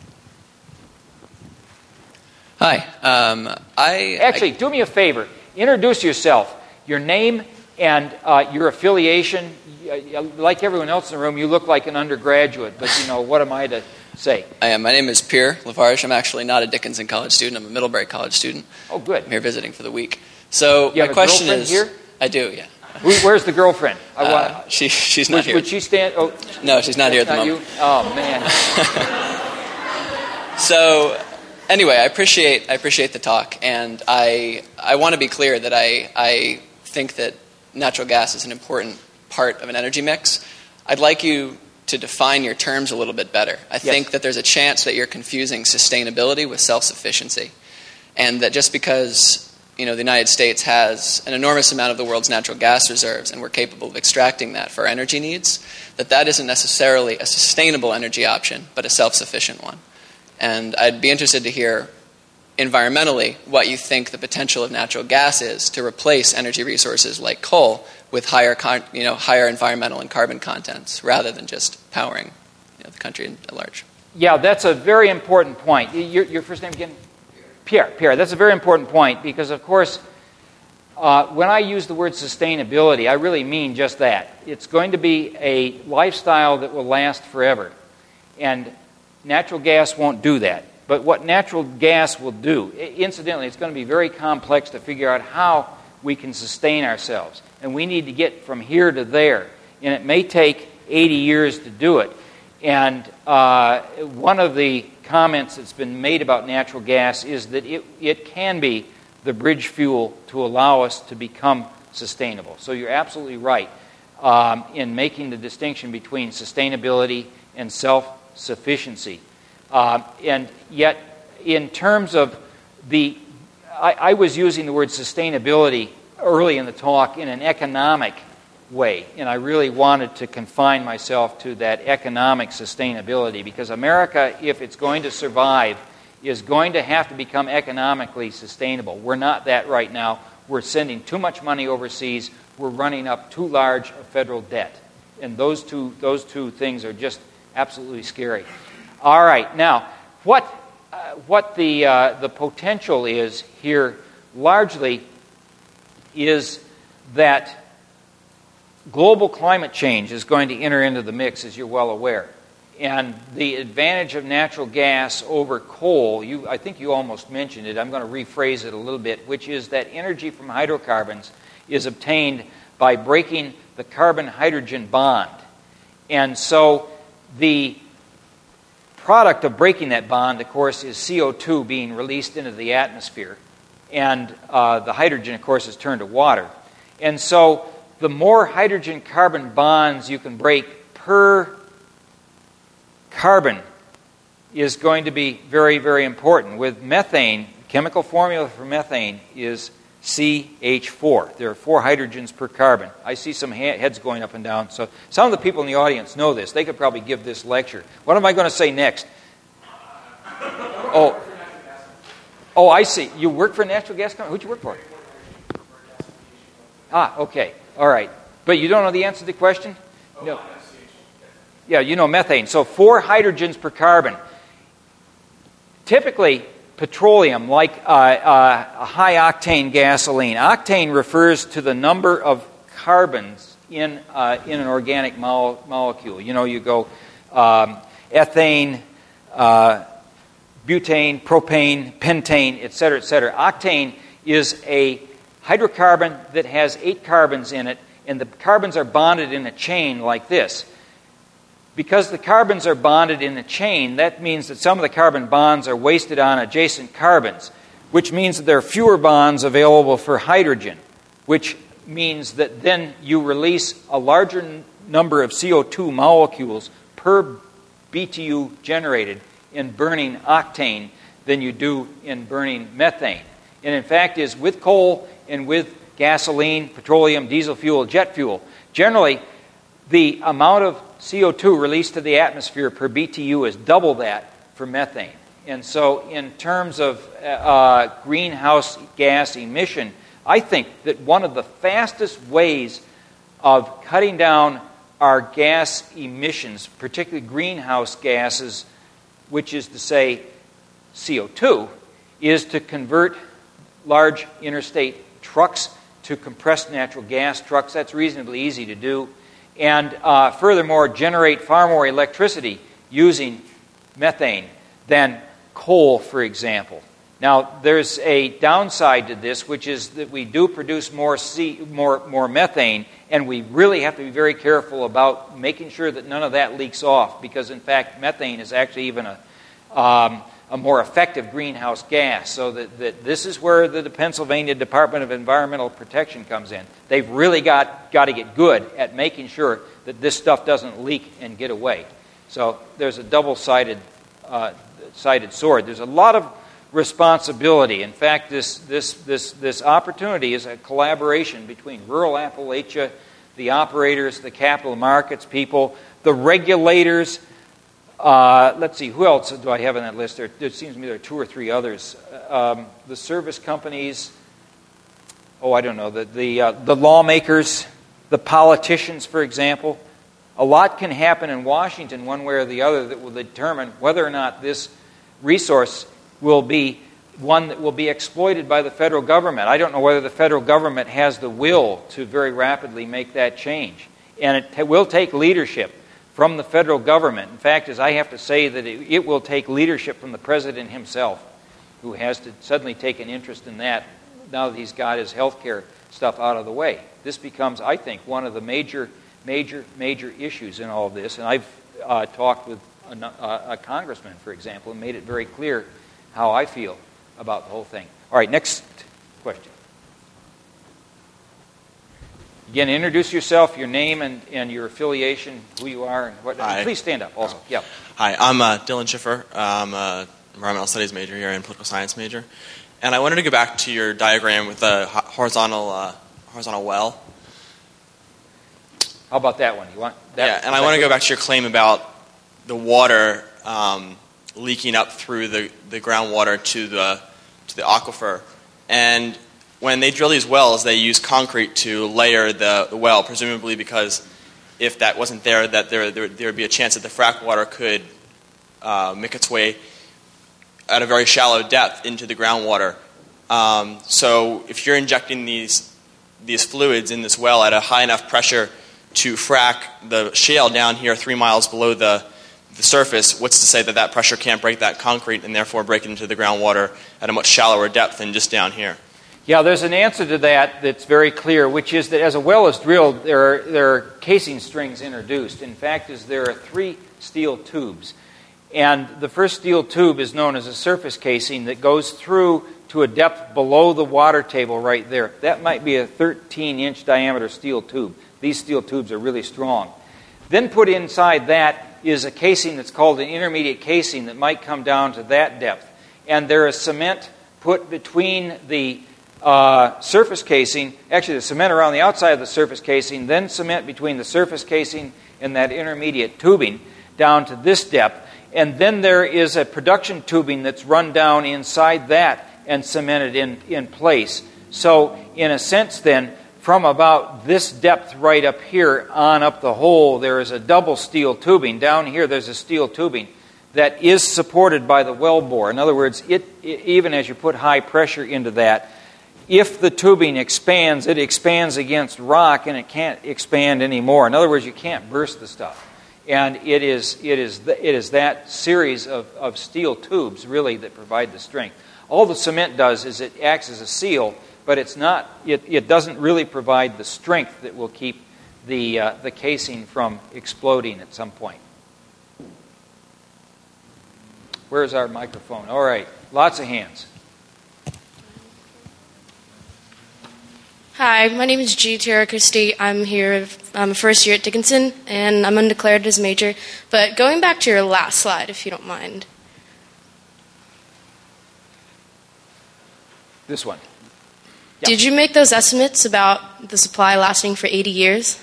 Hi. Um, I Actually, I, do me a favor. Introduce yourself, your name, and uh, your affiliation. Like everyone else in the room, you look like an undergraduate, but, you know, what am I to say? I am. My name is Pierre Lavarge. I'm actually not a Dickinson College student. I'm a Middlebury College student. Oh, good. I'm here visiting for the week. So you my have question a girlfriend is... here? I do, yeah. Who, where's the girlfriend? I want, uh, she, she's not would, here. Would she stand? Oh, no, she's not here at the not moment. You? Oh, man. So... Anyway, I appreciate I appreciate the talk, and I I want to be clear that I I think that natural gas is an important part of an energy mix. I'd like you to define your terms a little bit better. I yes. think that there's a chance that you're confusing sustainability with self-sufficiency, and that just because you know the United States has an enormous amount of the world's natural gas reserves and we're capable of extracting that for our energy needs, that that isn't necessarily a sustainable energy option, but a self-sufficient one. And I'd be interested to hear, environmentally, what you think the potential of natural gas is to replace energy resources like coal with higher, con- you know, higher environmental and carbon contents, rather than just powering you know, the country at large. Yeah, that's a very important point. Your, your first name again? Pierre. Pierre. That's a very important point because, of course, uh, when I use the word sustainability, I really mean just that. It's going to be a lifestyle that will last forever, and natural gas won't do that. But what natural gas will do, incidentally, it's going to be very complex to figure out how we can sustain ourselves. And we need to get from here to there. And it may take eighty years to do it. And uh, one of the comments that's been made about natural gas is that it, it can be the bridge fuel to allow us to become sustainable. So you're absolutely right um, in making the distinction between sustainability and self sufficiency. Uh, and yet, in terms of the, I, I was using the word sustainability early in the talk in an economic way, and I really wanted to confine myself to that economic sustainability because America, if it's going to survive, is going to have to become economically sustainable. We're not that right now. We're sending too much money overseas. We're running up too large a federal debt. And those two, those two things are just absolutely scary. All right, now, what, uh, what the, uh, the potential is here largely is that global climate change is going to enter into the mix, as you're well aware. And the advantage of natural gas over coal, you, I think you almost mentioned it, I'm going to rephrase it a little bit, which is that energy from hydrocarbons is obtained by breaking the carbon-hydrogen bond. And so the product of breaking that bond, of course, is C O two being released into the atmosphere. And uh, the hydrogen, of course, is turned to water. And so the more hydrogen-carbon bonds you can break per carbon is going to be very, very important. With methane, chemical formula for methane is C H four. There are four hydrogens per carbon. I see some ha- heads going up and down. So some of the people in the audience know this. They could probably give this lecture. What am I going to say next? Oh, oh, I see. You work for a natural gas company? Who'd you work for? Ah, okay. All right. But you don't know the answer to the question? No. Yeah, you know methane. So four hydrogens per carbon. Typically, petroleum, like uh, uh, a high-octane gasoline. Octane refers to the number of carbons in uh, in an organic mo- molecule. You know, you go um, ethane, uh, butane, propane, pentane, et cetera, et cetera. Octane is a hydrocarbon that has eight carbons in it, and the carbons are bonded in a chain like this. Because the carbons are bonded in a chain, that means that some of the carbon bonds are wasted on adjacent carbons, which means that there are fewer bonds available for hydrogen, which means that then you release a larger n- number of C O two molecules per B T U generated in burning octane than you do in burning methane. And in fact, is with coal and with gasoline, petroleum, diesel fuel, jet fuel, generally the amount of C O two released to the atmosphere per B T U is double that for methane. And so in terms of uh, greenhouse gas emission, I think that one of the fastest ways of cutting down our gas emissions, particularly greenhouse gases, which is to say C O two, is to convert large interstate trucks to compressed natural gas trucks. That's reasonably easy to do. And uh, furthermore, generate far more electricity using methane than coal, for example. Now, there's a downside to this, which is that we do produce more C, more, more methane, and we really have to be very careful about making sure that none of that leaks off, because, in fact, methane is actually even a, um, a more effective greenhouse gas. So that, that this is where the Pennsylvania Department of Environmental Protection comes in. They've really got, got to get good at making sure that this stuff doesn't leak and get away. So there's a double-sided uh, sided sword. There's a lot of responsibility. In fact, this, this, this, this opportunity is a collaboration between rural Appalachia, the operators, the capital markets people, the regulators. Uh, let's see, who else do I have on that list? There, there seems to me there are two or three others. Um, the service companies, oh, I don't know, the, the, uh, the lawmakers, the politicians, for example. A lot can happen in Washington one way or the other that will determine whether or not this resource will be one that will be exploited by the federal government. I don't know whether the federal government has the will to very rapidly make that change. And it t- will take leadership from the federal government. In fact, as I have to say that it, it will take leadership from the president himself, who has to suddenly take an interest in that now that he's got his health care stuff out of the way. This becomes, I think, one of the major, major, major issues in all of this. And I've uh, talked with a, a congressman, for example, and made it very clear how I feel about the whole thing. All right, next question. Again, introduce yourself, your name and, and your affiliation, who you are, and what. Hi. Please stand up also. Yeah. Hi, I'm uh, Dylan Schiffer. I'm an environmental studies major here and political science major. And I wanted to go back to your diagram with the horizontal uh, horizontal well. How about that one? You want that? Yeah, and I want to go back to your claim about the water um, leaking up through the, the groundwater to the to the aquifer. And when they drill these wells, they use concrete to layer the, the well, presumably because if that wasn't there, that there, there, there would be a chance that the frack water could uh, make its way at a very shallow depth into the groundwater. Um, so if you're injecting these these fluids in this well at a high enough pressure to frack the shale down here three miles below the, the surface, what's to say that that pressure can't break that concrete and therefore break it into the groundwater at a much shallower depth than just down here? Yeah, there's an answer to that that's very clear, which is that as a well is drilled, there are, there are casing strings introduced. In fact, is there are three steel tubes. And the first steel tube is known as a surface casing that goes through to a depth below the water table right there. That might be a thirteen-inch diameter steel tube. These steel tubes are really strong. Then put inside that is a casing that's called an intermediate casing that might come down to that depth. And there is cement put between the uh, surface casing, actually the cement around the outside of the surface casing, then cement between the surface casing and that intermediate tubing down to this depth. And then there is a production tubing that's run down inside that and cemented in, in place. So, in a sense then, from about this depth right up here on up the hole, there is a double steel tubing. Down here there's a steel tubing that is supported by the well bore. In other words, it, it even as you put high pressure into that, if the tubing expands, it expands against rock and it can't expand anymore. In other words, you can't burst the stuff. And it is, it is, it is that series of, of steel tubes really that provide the strength. All the cement does is it acts as a seal, but it's not. It, it doesn't really provide the strength that will keep the uh, the casing from exploding at some point. Where's our microphone? All right, lots of hands. Hi, my name is G. Tara Christie. I'm here. I'm a first year at Dickinson, and I'm undeclared as major. But going back to your last slide, if you don't mind. This one. Yeah. Did you make those estimates about the supply lasting for eighty years?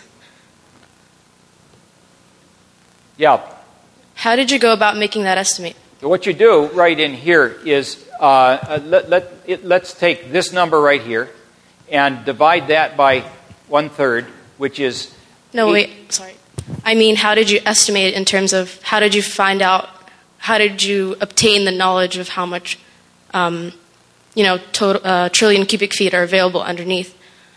Yeah. How did you go about making that estimate? So what you do right in here is uh, let, let, it, let's take this number right here and divide that by one-third, which is... No, eight. wait, sorry. I mean, how did you estimate it in terms of, how did you find out, how did you obtain the knowledge of how much... Um, you know, total, uh, trillion cubic feet are available underneath?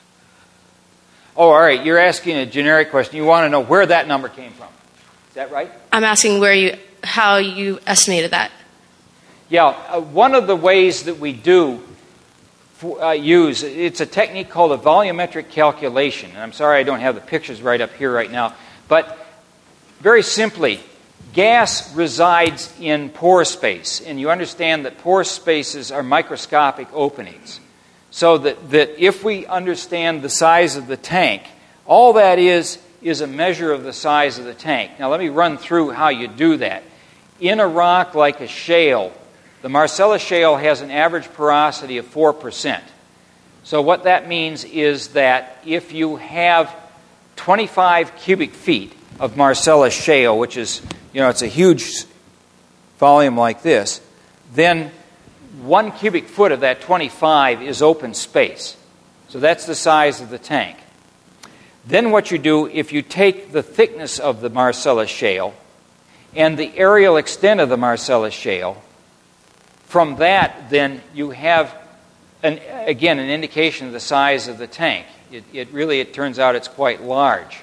Oh, all right. You're asking a generic question. You want to know where that number came from. Is that right? I'm asking where you, how you estimated that. Yeah. Uh, one of the ways that we do for, uh, use, it's a technique called a volumetric calculation. And I'm sorry I don't have the pictures right up here right now. But very simply, gas resides in pore space, and you understand that pore spaces are microscopic openings. So that, that if we understand the size of the tank, all that is is a measure of the size of the tank. Now let me run through how you do that. In a rock like a shale, the Marcellus Shale has an average porosity of four percent. So what that means is that if you have twenty-five cubic feet of Marcellus Shale, which is, you know, it's a huge volume like this, then one cubic foot of that twenty-five is open space. So that's the size of the tank. Then what you do, if you take the thickness of the Marcellus Shale and the aerial extent of the Marcellus Shale, from that then you have, an, again, an indication of the size of the tank. It, it really, it turns out it's quite large.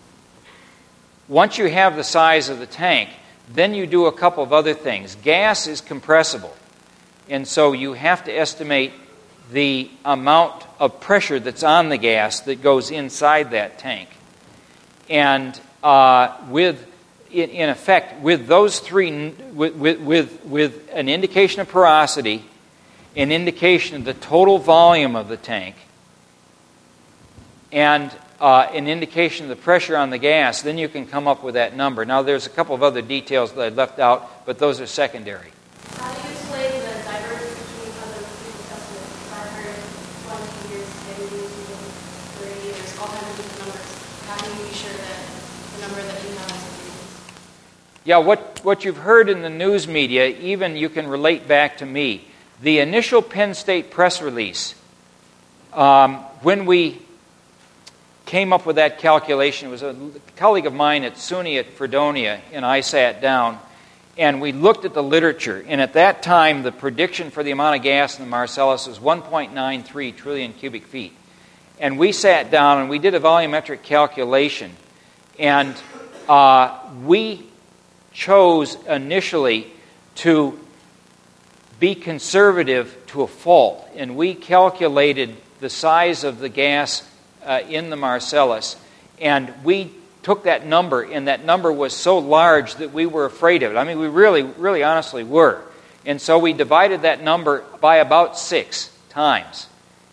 Once you have the size of the tank, then you do a couple of other things. Gas is compressible, and so you have to estimate the amount of pressure that's on the gas that goes inside that tank. And uh, with, in, in effect, with those three, with, with, with, with an indication of porosity, an indication of the total volume of the tank, and Uh, an indication of the pressure on the gas, then you can come up with that number. Now, there's a couple of other details that I left out, but those are secondary. How do you explain the divergence between other people's estimates? I've heard twenty years, seventy years, thirty years, all kinds of different numbers. How can you be sure that the number that you have is the reasons? Yeah, what, what you've heard in the news media, even you can relate back to me. The initial Penn State press release, um, when we came up with that calculation. It was a colleague of mine at SUNY at Fredonia, and I sat down, and we looked at the literature. And at that time, the prediction for the amount of gas in the Marcellus was one point nine three trillion cubic feet. And we sat down and we did a volumetric calculation, and uh, we chose initially to be conservative to a fault, and we calculated the size of the gas uh, in the Marcellus, and we took that number, and that number was so large that we were afraid of it. I mean, we really, really honestly were. And so we divided that number by about six times.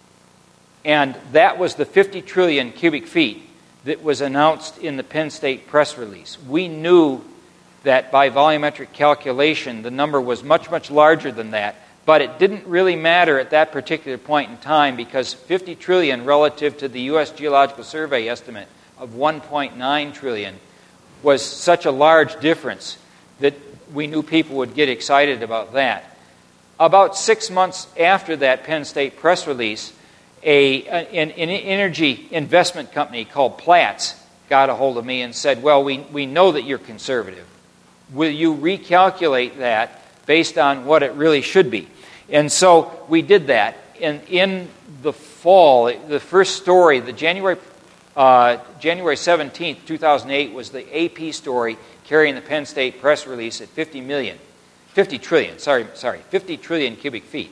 And that was the fifty trillion cubic feet that was announced in the Penn State press release. We knew that by volumetric calculation, the number was much, much larger than that. But it didn't really matter at that particular point in time, because fifty trillion relative to the U S Geological Survey estimate of one point nine trillion was such a large difference that we knew people would get excited about that. About six months after that Penn State press release, a, an, an energy investment company called Platts got a hold of me and said, well, we, we know that you're conservative. Will you recalculate that based on what it really should be? And so we did that. And in the fall, the first story, the January uh, January seventeenth, two thousand eight, was the A P story carrying the Penn State press release at fifty million, fifty trillion, sorry, sorry, fifty trillion cubic feet.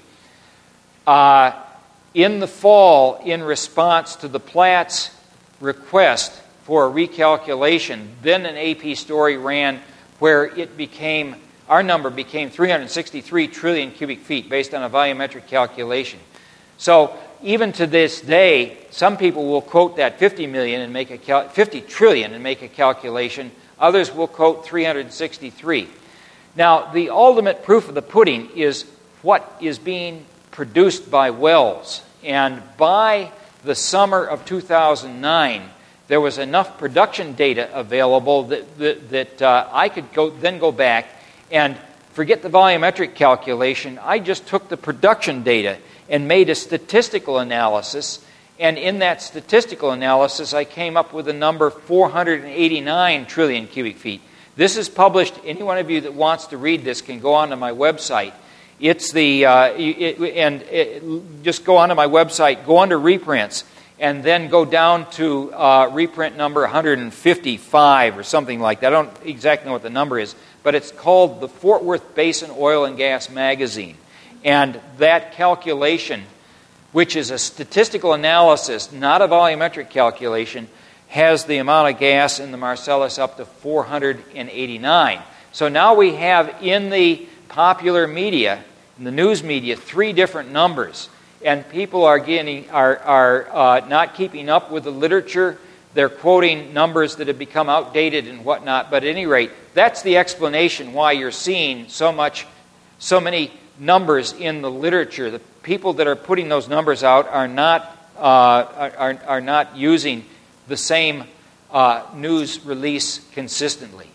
Uh, in the fall, in response to the Platts request for a recalculation, then an A P story ran where it became, our number became three hundred sixty-three trillion cubic feet based on a volumetric calculation. So even to this day, some people will quote that fifty million and make a cal- fifty trillion and make a calculation. Others will quote three hundred sixty-three. Now, the ultimate proof of the pudding is what is being produced by wells. And by the summer of two thousand nine, there was enough production data available that, that, that uh, I could go, then go back and forget the volumetric calculation. I just took the production data and made a statistical analysis. And in that statistical analysis, I came up with a number four hundred eighty-nine trillion cubic feet. This is published. Any one of you that wants to read this can go onto my website. It's the, uh, it, and it, just go onto my website, go under reprints, and then go down to uh, reprint number one hundred fifty-five or something like that. I don't exactly know what the number is, but it's called the Fort Worth Basin Oil and Gas Magazine. And that calculation, which is a statistical analysis, not a volumetric calculation, has the amount of gas in the Marcellus up to four hundred eighty-nine. So now we have in the popular media, in the news media, three different numbers. And people are getting are are uh, not keeping up with the literature. They're quoting numbers that have become outdated and whatnot. But at any rate, that's the explanation why you're seeing so much, so many numbers in the literature. The people that are putting those numbers out are not uh, are are not using the same uh, news release consistently.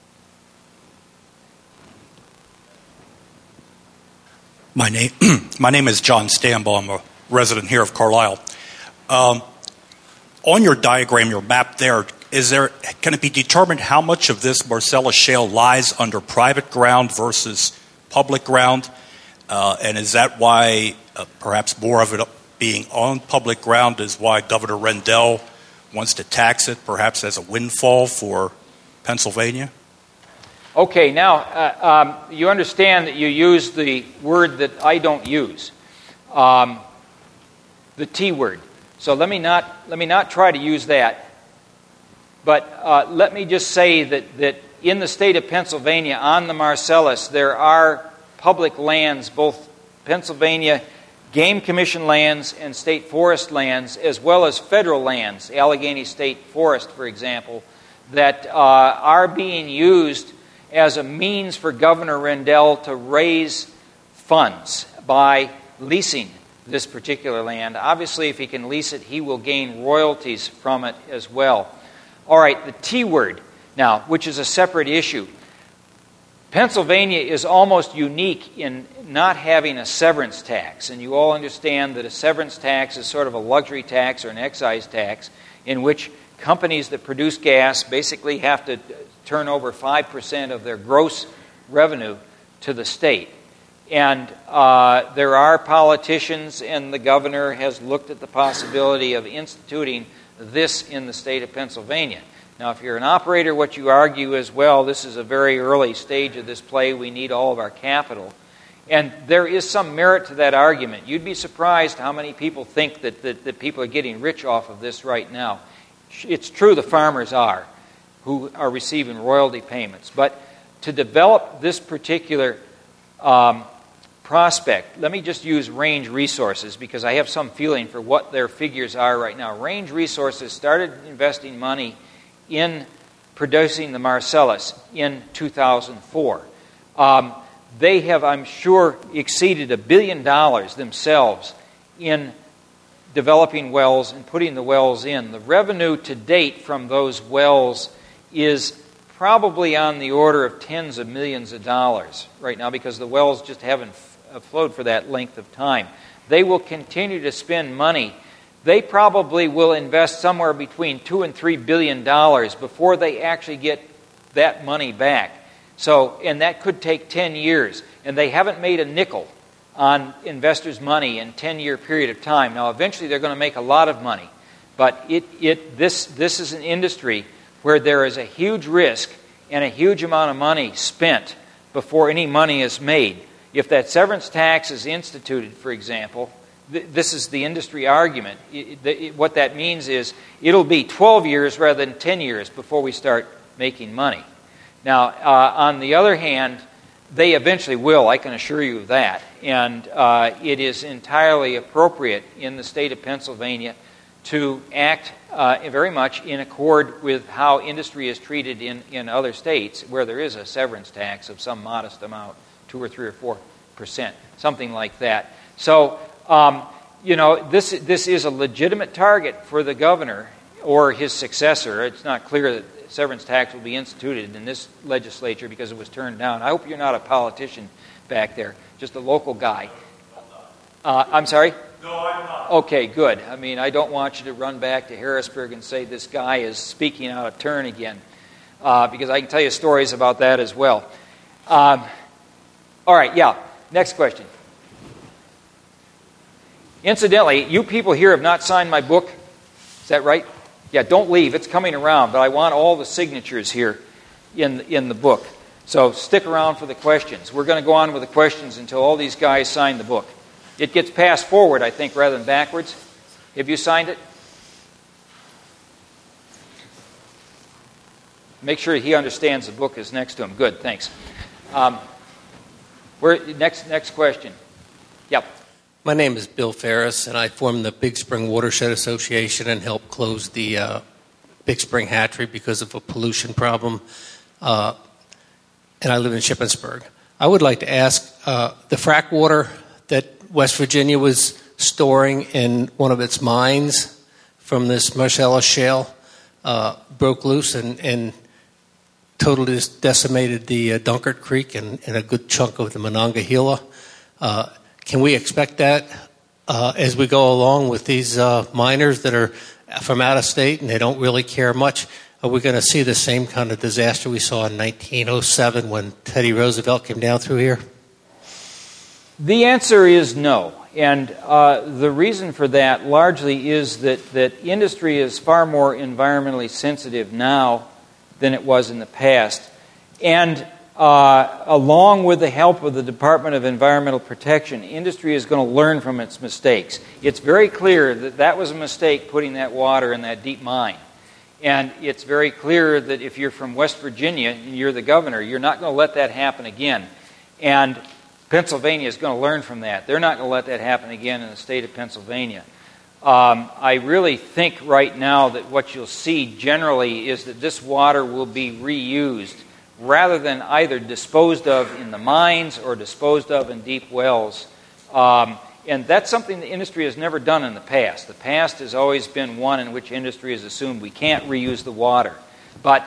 My name, my name is John Stambaugh. I'm a resident here of Carlisle. Um, on your diagram, your map there, is there, can it be determined how much of this Marcellus shale lies under private ground versus public ground? Uh, and is that why uh, perhaps more of it being on public ground is why Governor Rendell wants to tax it, perhaps as a windfall for Pennsylvania? Okay, now, uh, um, you understand that you use the word that I don't use, um, the T word. So let me not let me not try to use that. But uh, let me just say that, that in the state of Pennsylvania, on the Marcellus, there are public lands, both Pennsylvania Game Commission lands and state forest lands, as well as federal lands, Allegheny State Forest, for example, that uh, are being used as a means for Governor Rendell to raise funds by leasing this particular land. Obviously, if he can lease it, he will gain royalties from it as well. All right, the T word now, which is a separate issue. Pennsylvania is almost unique in not having a severance tax, and you all understand that a severance tax is sort of a luxury tax or an excise tax in which companies that produce gas basically have to turn over five percent of their gross revenue to the state. And uh, there are politicians, and the governor has looked at the possibility of instituting this in the state of Pennsylvania. Now, if you're an operator, what you argue is, well, this is a very early stage of this play. We need all of our capital. And there is some merit to that argument. You'd be surprised how many people think that, that, that people are getting rich off of this right now. It's true the farmers are, who are receiving royalty payments. But to develop this particular um, prospect, let me just use Range Resources because I have some feeling for what their figures are right now. Range Resources started investing money in producing the Marcellus in two thousand four. Um, they have, I'm sure, exceeded a billion dollars themselves in developing wells and putting the wells in. The revenue to date from those wells is probably on the order of tens of millions of dollars right now because the wells just haven't f- flowed for that length of time. They will continue to spend money. They probably will invest somewhere between two and three billion dollars before they actually get that money back. So, and that could take ten years, and they haven't made a nickel on investors' money in a ten-year period of time. Now, eventually, they're going to make a lot of money, but it it this this is an industry where there is a huge risk and a huge amount of money spent before any money is made. If that severance tax is instituted, for example. This is the industry argument. It, it, what that means is it'll be twelve years rather than ten years before we start making money. Now, uh, on the other hand, they eventually will, I can assure you of that. And uh, it is entirely appropriate in the state of Pennsylvania to act uh, very much in accord with how industry is treated in, in other states where there is a severance tax of some modest amount, two or three or four percent, something like that. So, Um, you know, this this is a legitimate target for the governor or his successor. It's not clear that severance tax will be instituted in this legislature because it was turned down. I hope you're not a politician back there, just a local guy. Uh, I'm sorry? No, I'm not. Okay, good. I mean, I don't want you to run back to Harrisburg and say this guy is speaking out of turn again, uh, because I can tell you stories about that as well. Um, all right, yeah. Next question. Incidentally, you people here have not signed my book. Is that right? Yeah, don't leave. It's coming around, but I want all the signatures here in, in the book. So stick around for the questions. We're going to go on with the questions until all these guys sign the book. It gets passed forward, I think, rather than backwards. Have you signed it? Make sure he understands the book is next to him. Good, thanks. Um, we're, next, next question. Yep. My name is Bill Ferris, and I formed the Big Spring Watershed Association and helped close the uh, Big Spring hatchery because of a pollution problem. Uh, and I live in Shippensburg. I would like to ask, uh, the frack water that West Virginia was storing in one of its mines from this Marcellus shale uh, broke loose and, and totally decimated the uh, Dunkard Creek and, and a good chunk of the Monongahela. Uh, Can we expect that uh, as we go along with these uh, miners that are from out of state and they don't really care much? Are we going to see the same kind of disaster we saw in nineteen oh seven when Teddy Roosevelt came down through here? The answer is no. And uh, the reason for that largely is that, that industry is far more environmentally sensitive now than it was in the past. And Uh, along with the help of the Department of Environmental Protection, industry is going to learn from its mistakes. It's very clear that that was a mistake putting that water in that deep mine. And it's very clear that if you're from West Virginia and you're the governor, you're not going to let that happen again. And Pennsylvania is going to learn from that. They're not going to let that happen again in the state of Pennsylvania. Um, I really think right now that what you'll see generally is that this water will be reused rather than either disposed of in the mines or disposed of in deep wells. Um, and that's something the industry has never done in the past. The past has always been one in which industry has assumed we can't reuse the water. But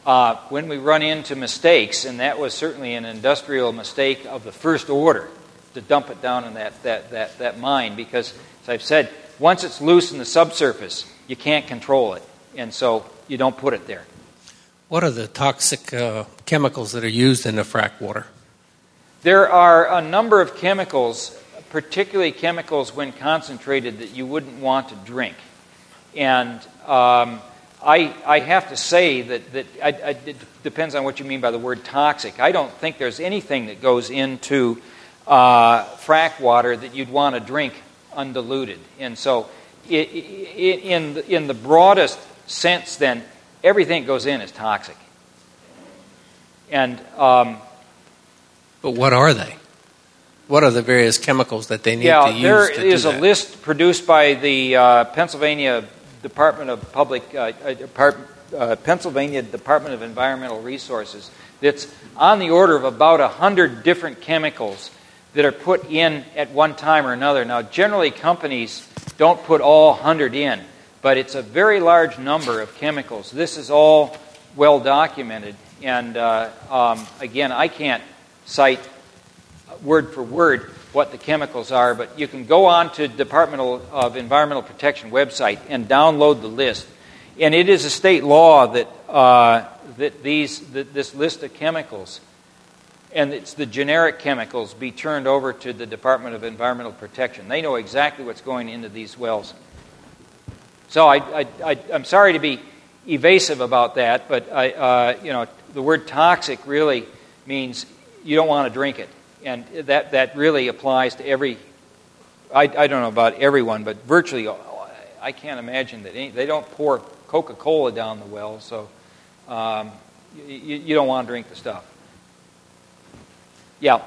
Uh, when we run into mistakes, and that was certainly an industrial mistake of the first order, to dump it down in that, that, that, that mine, because, as I've said, once it's loose in the subsurface, you can't control it, and so you don't put it there. What are the toxic uh, chemicals that are used in the frack water? There are a number of chemicals, particularly chemicals when concentrated, that you wouldn't want to drink. And um, I, I have to say that, that I, I, it depends on what you mean by the word toxic. I don't think there's anything that goes into uh, frack water that you'd want to drink undiluted. And so it, it, in, the, in the broadest sense, then, everything that goes in is toxic. And... Um, But what are they? What are the various chemicals that they need yeah, to use there to is do a that? list produced by the uh, Pennsylvania Department of Public, uh, uh, Depart, uh, Pennsylvania Department of Environmental Resources that's on the order of about a hundred different chemicals that are put in at one time or another. Now, generally, companies don't put all hundred in, but it's a very large number of chemicals. This is all well documented, and uh, um, again, I can't cite word for word what the chemicals are, but you can go on to Department of Environmental Protection website and download the list. And it is a state law that uh, that these that this list of chemicals, and it's the generic chemicals, be turned over to the Department of Environmental Protection. They know exactly what's going into these wells. So I, I, I I'm sorry to be evasive about that, but I uh, you know the word toxic really means you don't want to drink it. And that, that really applies to every, I, I don't know about everyone, but virtually, I can't imagine that any, they don't pour Coca-Cola down the well, so um, you, you don't want to drink the stuff. Yeah.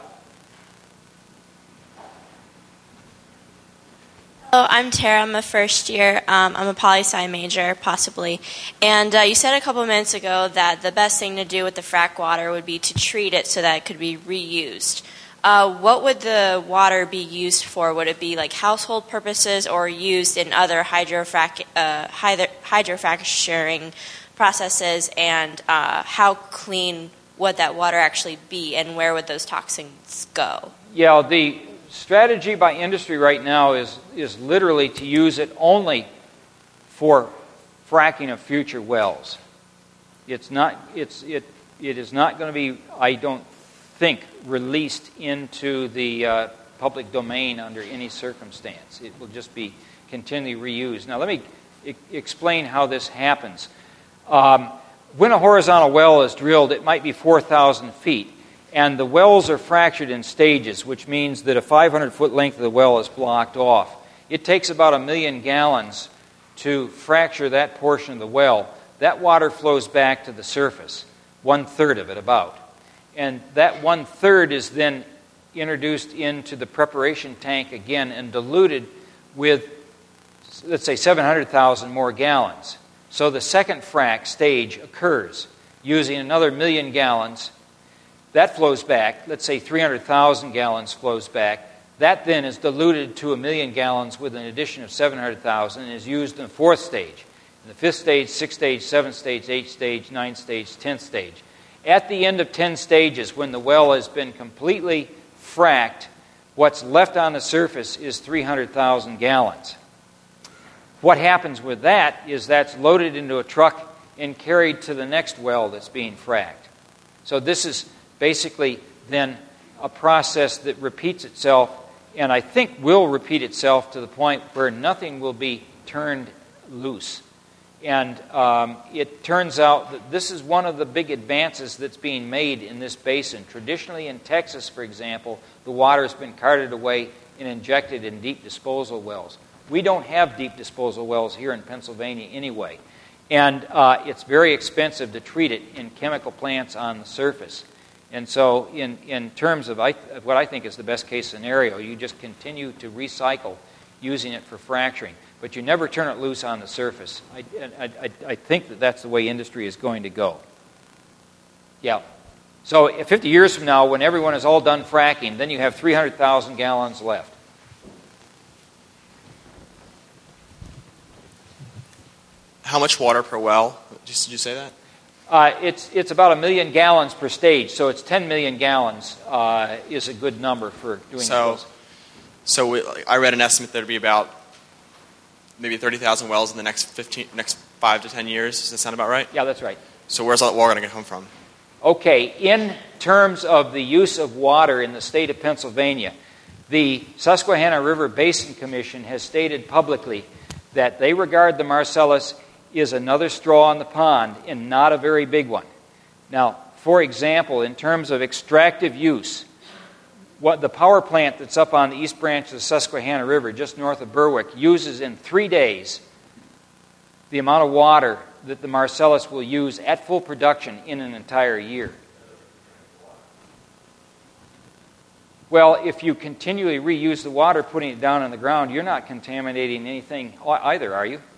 Hello, I'm Tara. I'm a first year. Um, I'm a poli-sci major, possibly. And uh, you said a couple minutes ago that the best thing to do with the frack water would be to treat it so that it could be reused. Uh, what would the water be used for? Would it be like household purposes or used in other hydrofrac- uh, hydro- hydrofracturing processes? And uh, how clean would that water actually be, and where would those toxins go? Yeah, the strategy by industry right now is is literally to use it only for fracking of future wells. It's not it's it it is not going to be, I don't think, released into the uh, public domain under any circumstance. It will just be continually reused. Now let me e- explain how this happens. Um, when a horizontal well is drilled, it might be four thousand feet. And the wells are fractured in stages, which means that a five hundred foot length of the well is blocked off. It takes about a million gallons to fracture that portion of the well. That water flows back to the surface, one-third of it about. And that one-third is then introduced into the preparation tank again and diluted with, let's say, seven hundred thousand more gallons. So the second frac stage occurs using another million gallons. That flows back, let's say three hundred thousand gallons flows back. That then is diluted to a million gallons with an addition of seven hundred thousand and is used in the fourth stage. In the fifth stage, sixth stage, seventh stage, eighth stage, ninth stage, tenth stage. At the end of ten stages, when the well has been completely fracked, what's left on the surface is three hundred thousand gallons. What happens with that is that's loaded into a truck and carried to the next well that's being fracked. So this is basically then a process that repeats itself, and I think will repeat itself to the point where nothing will be turned loose. And um, it turns out that this is one of the big advances that's being made in this basin. Traditionally in Texas, for example, the water has been carted away and injected in deep disposal wells. We don't have deep disposal wells here in Pennsylvania anyway. And uh, it's very expensive to treat it in chemical plants on the surface. And so in, in terms of I, what I think is the best case scenario, you just continue to recycle using it for fracturing. But you never turn it loose on the surface. I, I, I, I think that that's the way industry is going to go. Yeah. So fifty years from now, when everyone is all done fracking, then you have three hundred thousand gallons left. How much water per well? Just, did you say that? Uh, it's, it's about a million gallons per stage, so it's ten million gallons uh, is a good number for doing so, those. So we, I read an estimate that would be about maybe thirty thousand wells in the next fifteen, next five to ten years. Does that sound about right? Yeah, that's right. So where's all that water going to come from? Okay, in terms of the use of water in the state of Pennsylvania, the Susquehanna River Basin Commission has stated publicly that they regard the Marcellus is another straw in the pond and not a very big one. Now, for example, in terms of extractive use, what the power plant that's up on the east branch of the Susquehanna River, just north of Berwick, uses in three days the amount of water that the Marcellus will use at full production in an entire year. Well, if you continually reuse the water, putting it down on the ground, you're not contaminating anything either, are you?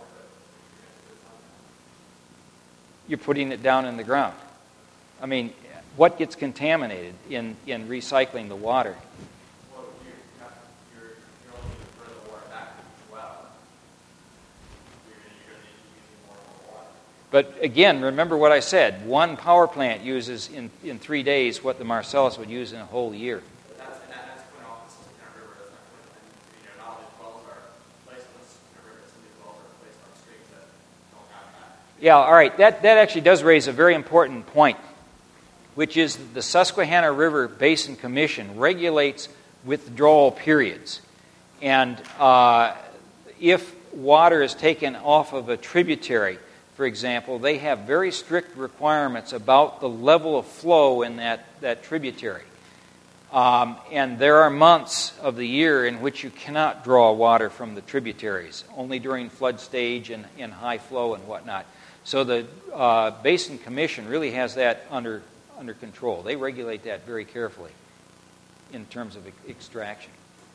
You're putting it down in the ground. I mean, what gets contaminated in, in recycling the water? Well, you, you're, you're only going to bring the water back to the well. You're going to need to use more and more water. But again, remember what I said. One power plant uses in, in three days what the Marcellus would use in a whole year. But that's, and that, that's when all the Susquehanna River is not when, you know, not all these wells are placed on the Susquehanna River. Some of these wells are placed on streams that don't have that. Yeah, all right. That, that actually does raise a very important point, which is that the Susquehanna River Basin Commission regulates withdrawal periods. And uh, if water is taken off of a tributary, for example, they have very strict requirements about the level of flow in that, that tributary. Um, and there are months of the year in which you cannot draw water from the tributaries, only during flood stage and, and high flow and whatnot. So the uh, Basin Commission really has that under under control. They regulate that very carefully in terms of extraction.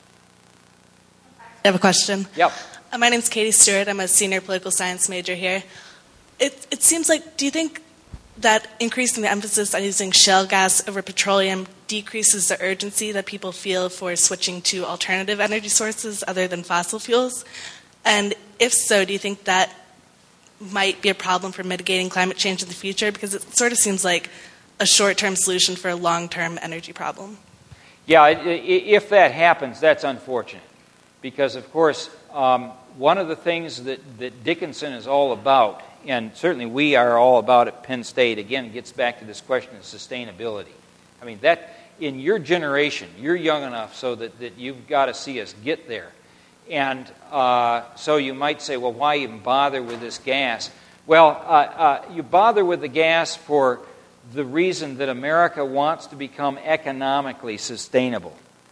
I have a question. Yep. Uh, my name's Katie Stewart. I'm a senior political science major here. It, it seems like, do you think that increasing the emphasis on using shale gas over petroleum decreases the urgency that people feel for switching to alternative energy sources other than fossil fuels? And if so, do you think that might be a problem for mitigating climate change in the future? Because it sort of seems like a short-term solution for a long-term energy problem. Yeah, if that happens, that's unfortunate. Because, of course, um, one of the things that, that Dickinson is all about, and certainly we are all about at Penn State, again, it gets back to this question of sustainability. I mean, that in your generation, you're young enough so that, that you've got to see us get there. And uh, so you might say, well, why even bother with this gas? Well, uh, uh, you bother with the gas for the reason that America wants to become economically sustainable.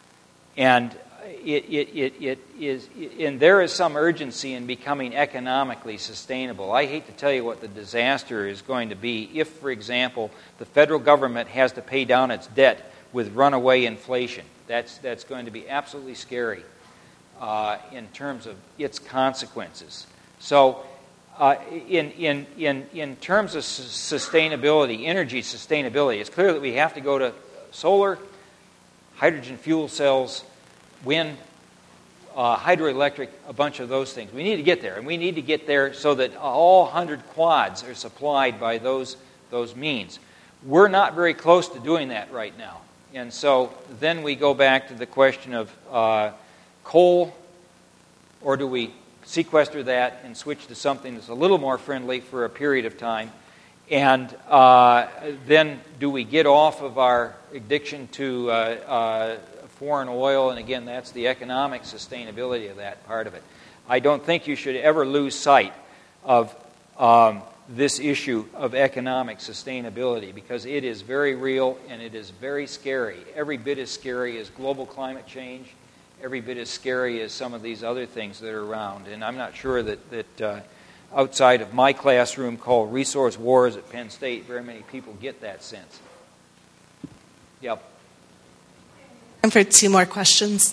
And it, it, it, it is, and there is some urgency in becoming economically sustainable. I hate to tell you what the disaster is going to be if, for example, the federal government has to pay down its debt with runaway inflation. That's, that's going to be absolutely scary uh, in terms of its consequences. So, Uh, in, in, in, in terms of sustainability, energy sustainability, it's clear that we have to go to solar, hydrogen fuel cells, wind, uh, hydroelectric, a bunch of those things. We need to get there, and we need to get there so that all one hundred quads are supplied by those, those means. We're not very close to doing that right now. And so then we go back to the question of uh, coal, or do we sequester that and switch to something that's a little more friendly for a period of time? And uh, then do we get off of our addiction to uh, uh, foreign oil? And again, that's the economic sustainability of that part of it. I don't think you should ever lose sight of um, this issue of economic sustainability, because it is very real and it is very scary. Every bit as scary as global climate change, every bit as scary as some of these other things that are around. And I'm not sure that, that uh, outside of my classroom called Resource Wars at Penn State, very many people get that sense. Yep. Time for two more questions.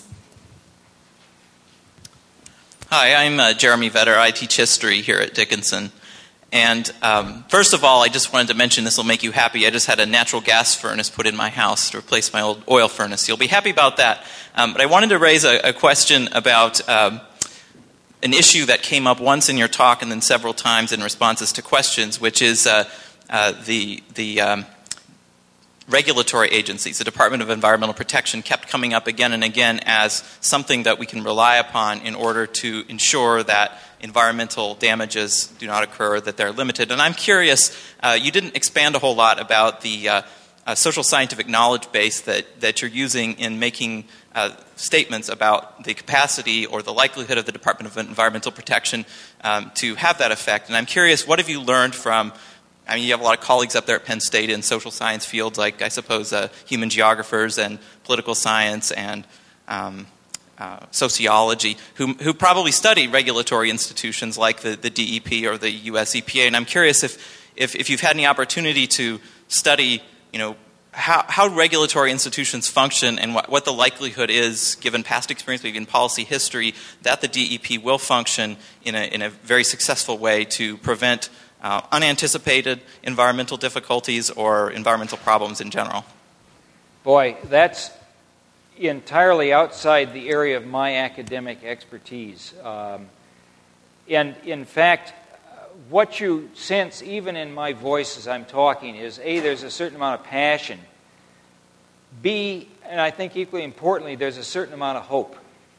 Hi, I'm uh, Jeremy Vetter. I teach history here at Dickinson. And um, first of all, I just wanted to mention, this will make you happy, I just had a natural gas furnace put in my house to replace my old oil furnace. You'll be happy about that. Um, but I wanted to raise a, a question about um, an issue that came up once in your talk and then several times in responses to questions, which is uh, uh, the the um, regulatory agencies, the Department of Environmental Protection, kept coming up again and again as something that we can rely upon in order to ensure that environmental damages do not occur, that they're limited. And I'm curious, uh, you didn't expand a whole lot about the uh, uh, social scientific knowledge base that, that you're using in making uh, statements about the capacity or the likelihood of the Department of Environmental Protection um, to have that effect. And I'm curious, what have you learned from, I mean, you have a lot of colleagues up there at Penn State in social science fields like, I suppose, uh, human geographers and political science and um, uh, sociology, who, who probably study regulatory institutions like the, the D E P or the U S E P A. And I'm curious if, if, if you've had any opportunity to study, you know, how, how regulatory institutions function and what, what the likelihood is, given past experience, maybe in policy history, that the D E P will function in a, in a very successful way to prevent Uh, unanticipated environmental difficulties or environmental problems in general. Boy, that's entirely outside the area of my academic expertise. Um, and in fact, what you sense even in my voice as I'm talking is, A, there's a certain amount of passion. B, and I think equally importantly, there's a certain amount of hope.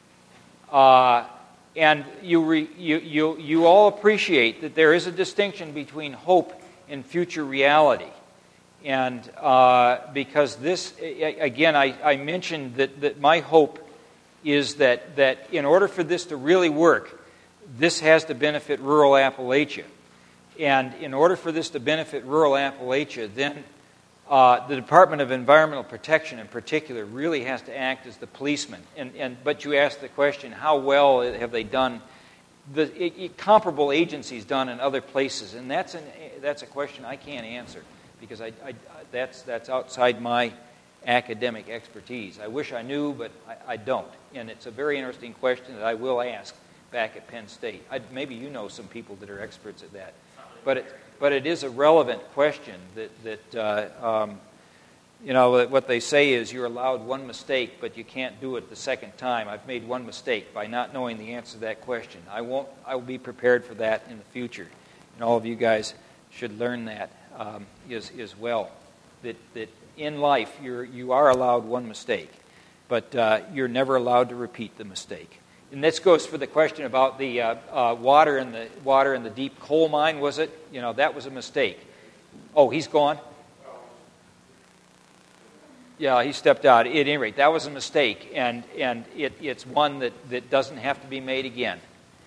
Uh, And you, re, you, you, you all appreciate that there is a distinction between hope and future reality. And uh, because this, again, I, I mentioned that, that my hope is that, that in order for this to really work, this has to benefit rural Appalachia. And in order for this to benefit rural Appalachia, then Uh, the Department of Environmental Protection in particular really has to act as the policeman. And, and, but you asked the question, how well have they done, the it, it, comparable agencies done in other places? And that's, an, that's a question I can't answer because I, I, that's, that's outside my academic expertise. I wish I knew, but I, I don't. And it's a very interesting question that I will ask back at Penn State. I, maybe you know some people that are experts at that. But it, But it is a relevant question that, that uh, um, you know, what they say is you're allowed one mistake, but you can't do it the second time. I've made one mistake by not knowing the answer to that question. I won't. I will be prepared for that in the future. And all of you guys should learn that um, as, as well. That, that in life, you're, you are allowed one mistake, but uh, you're never allowed to repeat the mistake. And this goes for the question about the uh, uh, water in the water in the deep coal mine. Was it? You know, that was a mistake. Oh, he's gone. Yeah, he stepped out. At any rate, that was a mistake, and and it, it's one that, that doesn't have to be made again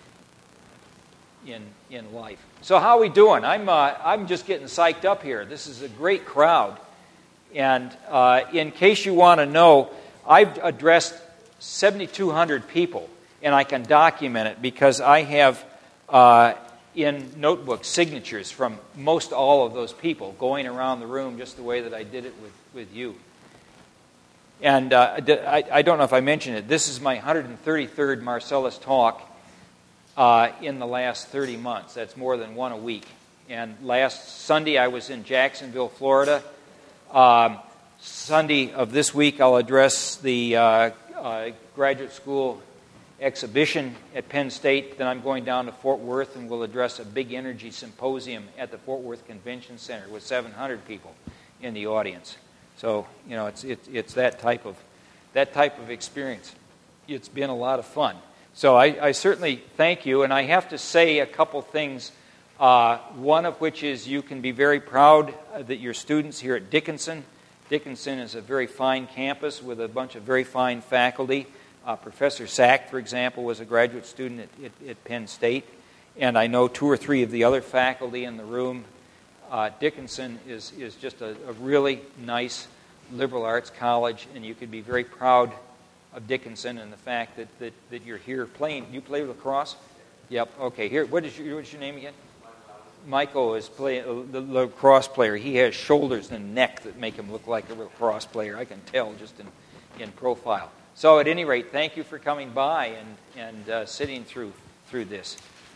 in in life. So how are we doing? I'm uh, I'm just getting psyched up here. This is a great crowd, and uh, in case you want to know, I've addressed seventy-two hundred people. And I can document it because I have uh, in notebooks signatures from most all of those people going around the room just the way that I did it with, with you. And uh, I, I don't know if I mentioned it. This is my one hundred thirty-third Marcellus talk uh, in the last thirty months. That's more than one a week. And last Sunday I was in Jacksonville, Florida. Um, Sunday of this week I'll address the uh, uh, graduate school exhibition at Penn State. Then I'm going down to Fort Worth and we'll address a big energy symposium at the Fort Worth Convention Center with seven hundred people in the audience. So, you know, it's it's, it's that type of that type of experience. It's been a lot of fun. So I, I certainly thank you, and I have to say a couple things. Uh, one of which is you can be very proud that your students here at Dickinson. Dickinson is a very fine campus with a bunch of very fine faculty. Uh, Professor Sack, for example, was a graduate student at, at, at Penn State, and I know two or three of the other faculty in the room. Uh, Dickinson is, is just a, a really nice liberal arts college, and you could be very proud of Dickinson and the fact that, that, that you're here playing. You play lacrosse? Yep. Okay. Here, what is your, what's your name again? Michael is play, uh, the lacrosse player. He has shoulders and a neck that make him look like a lacrosse player. I can tell just in, in profile. So at any rate, thank you for coming by and, and uh, sitting through through this.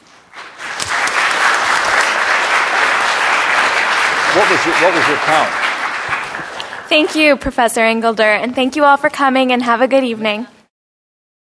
What was your, what was your count? Thank you, Professor Engelder, and thank you all for coming, and have a good evening.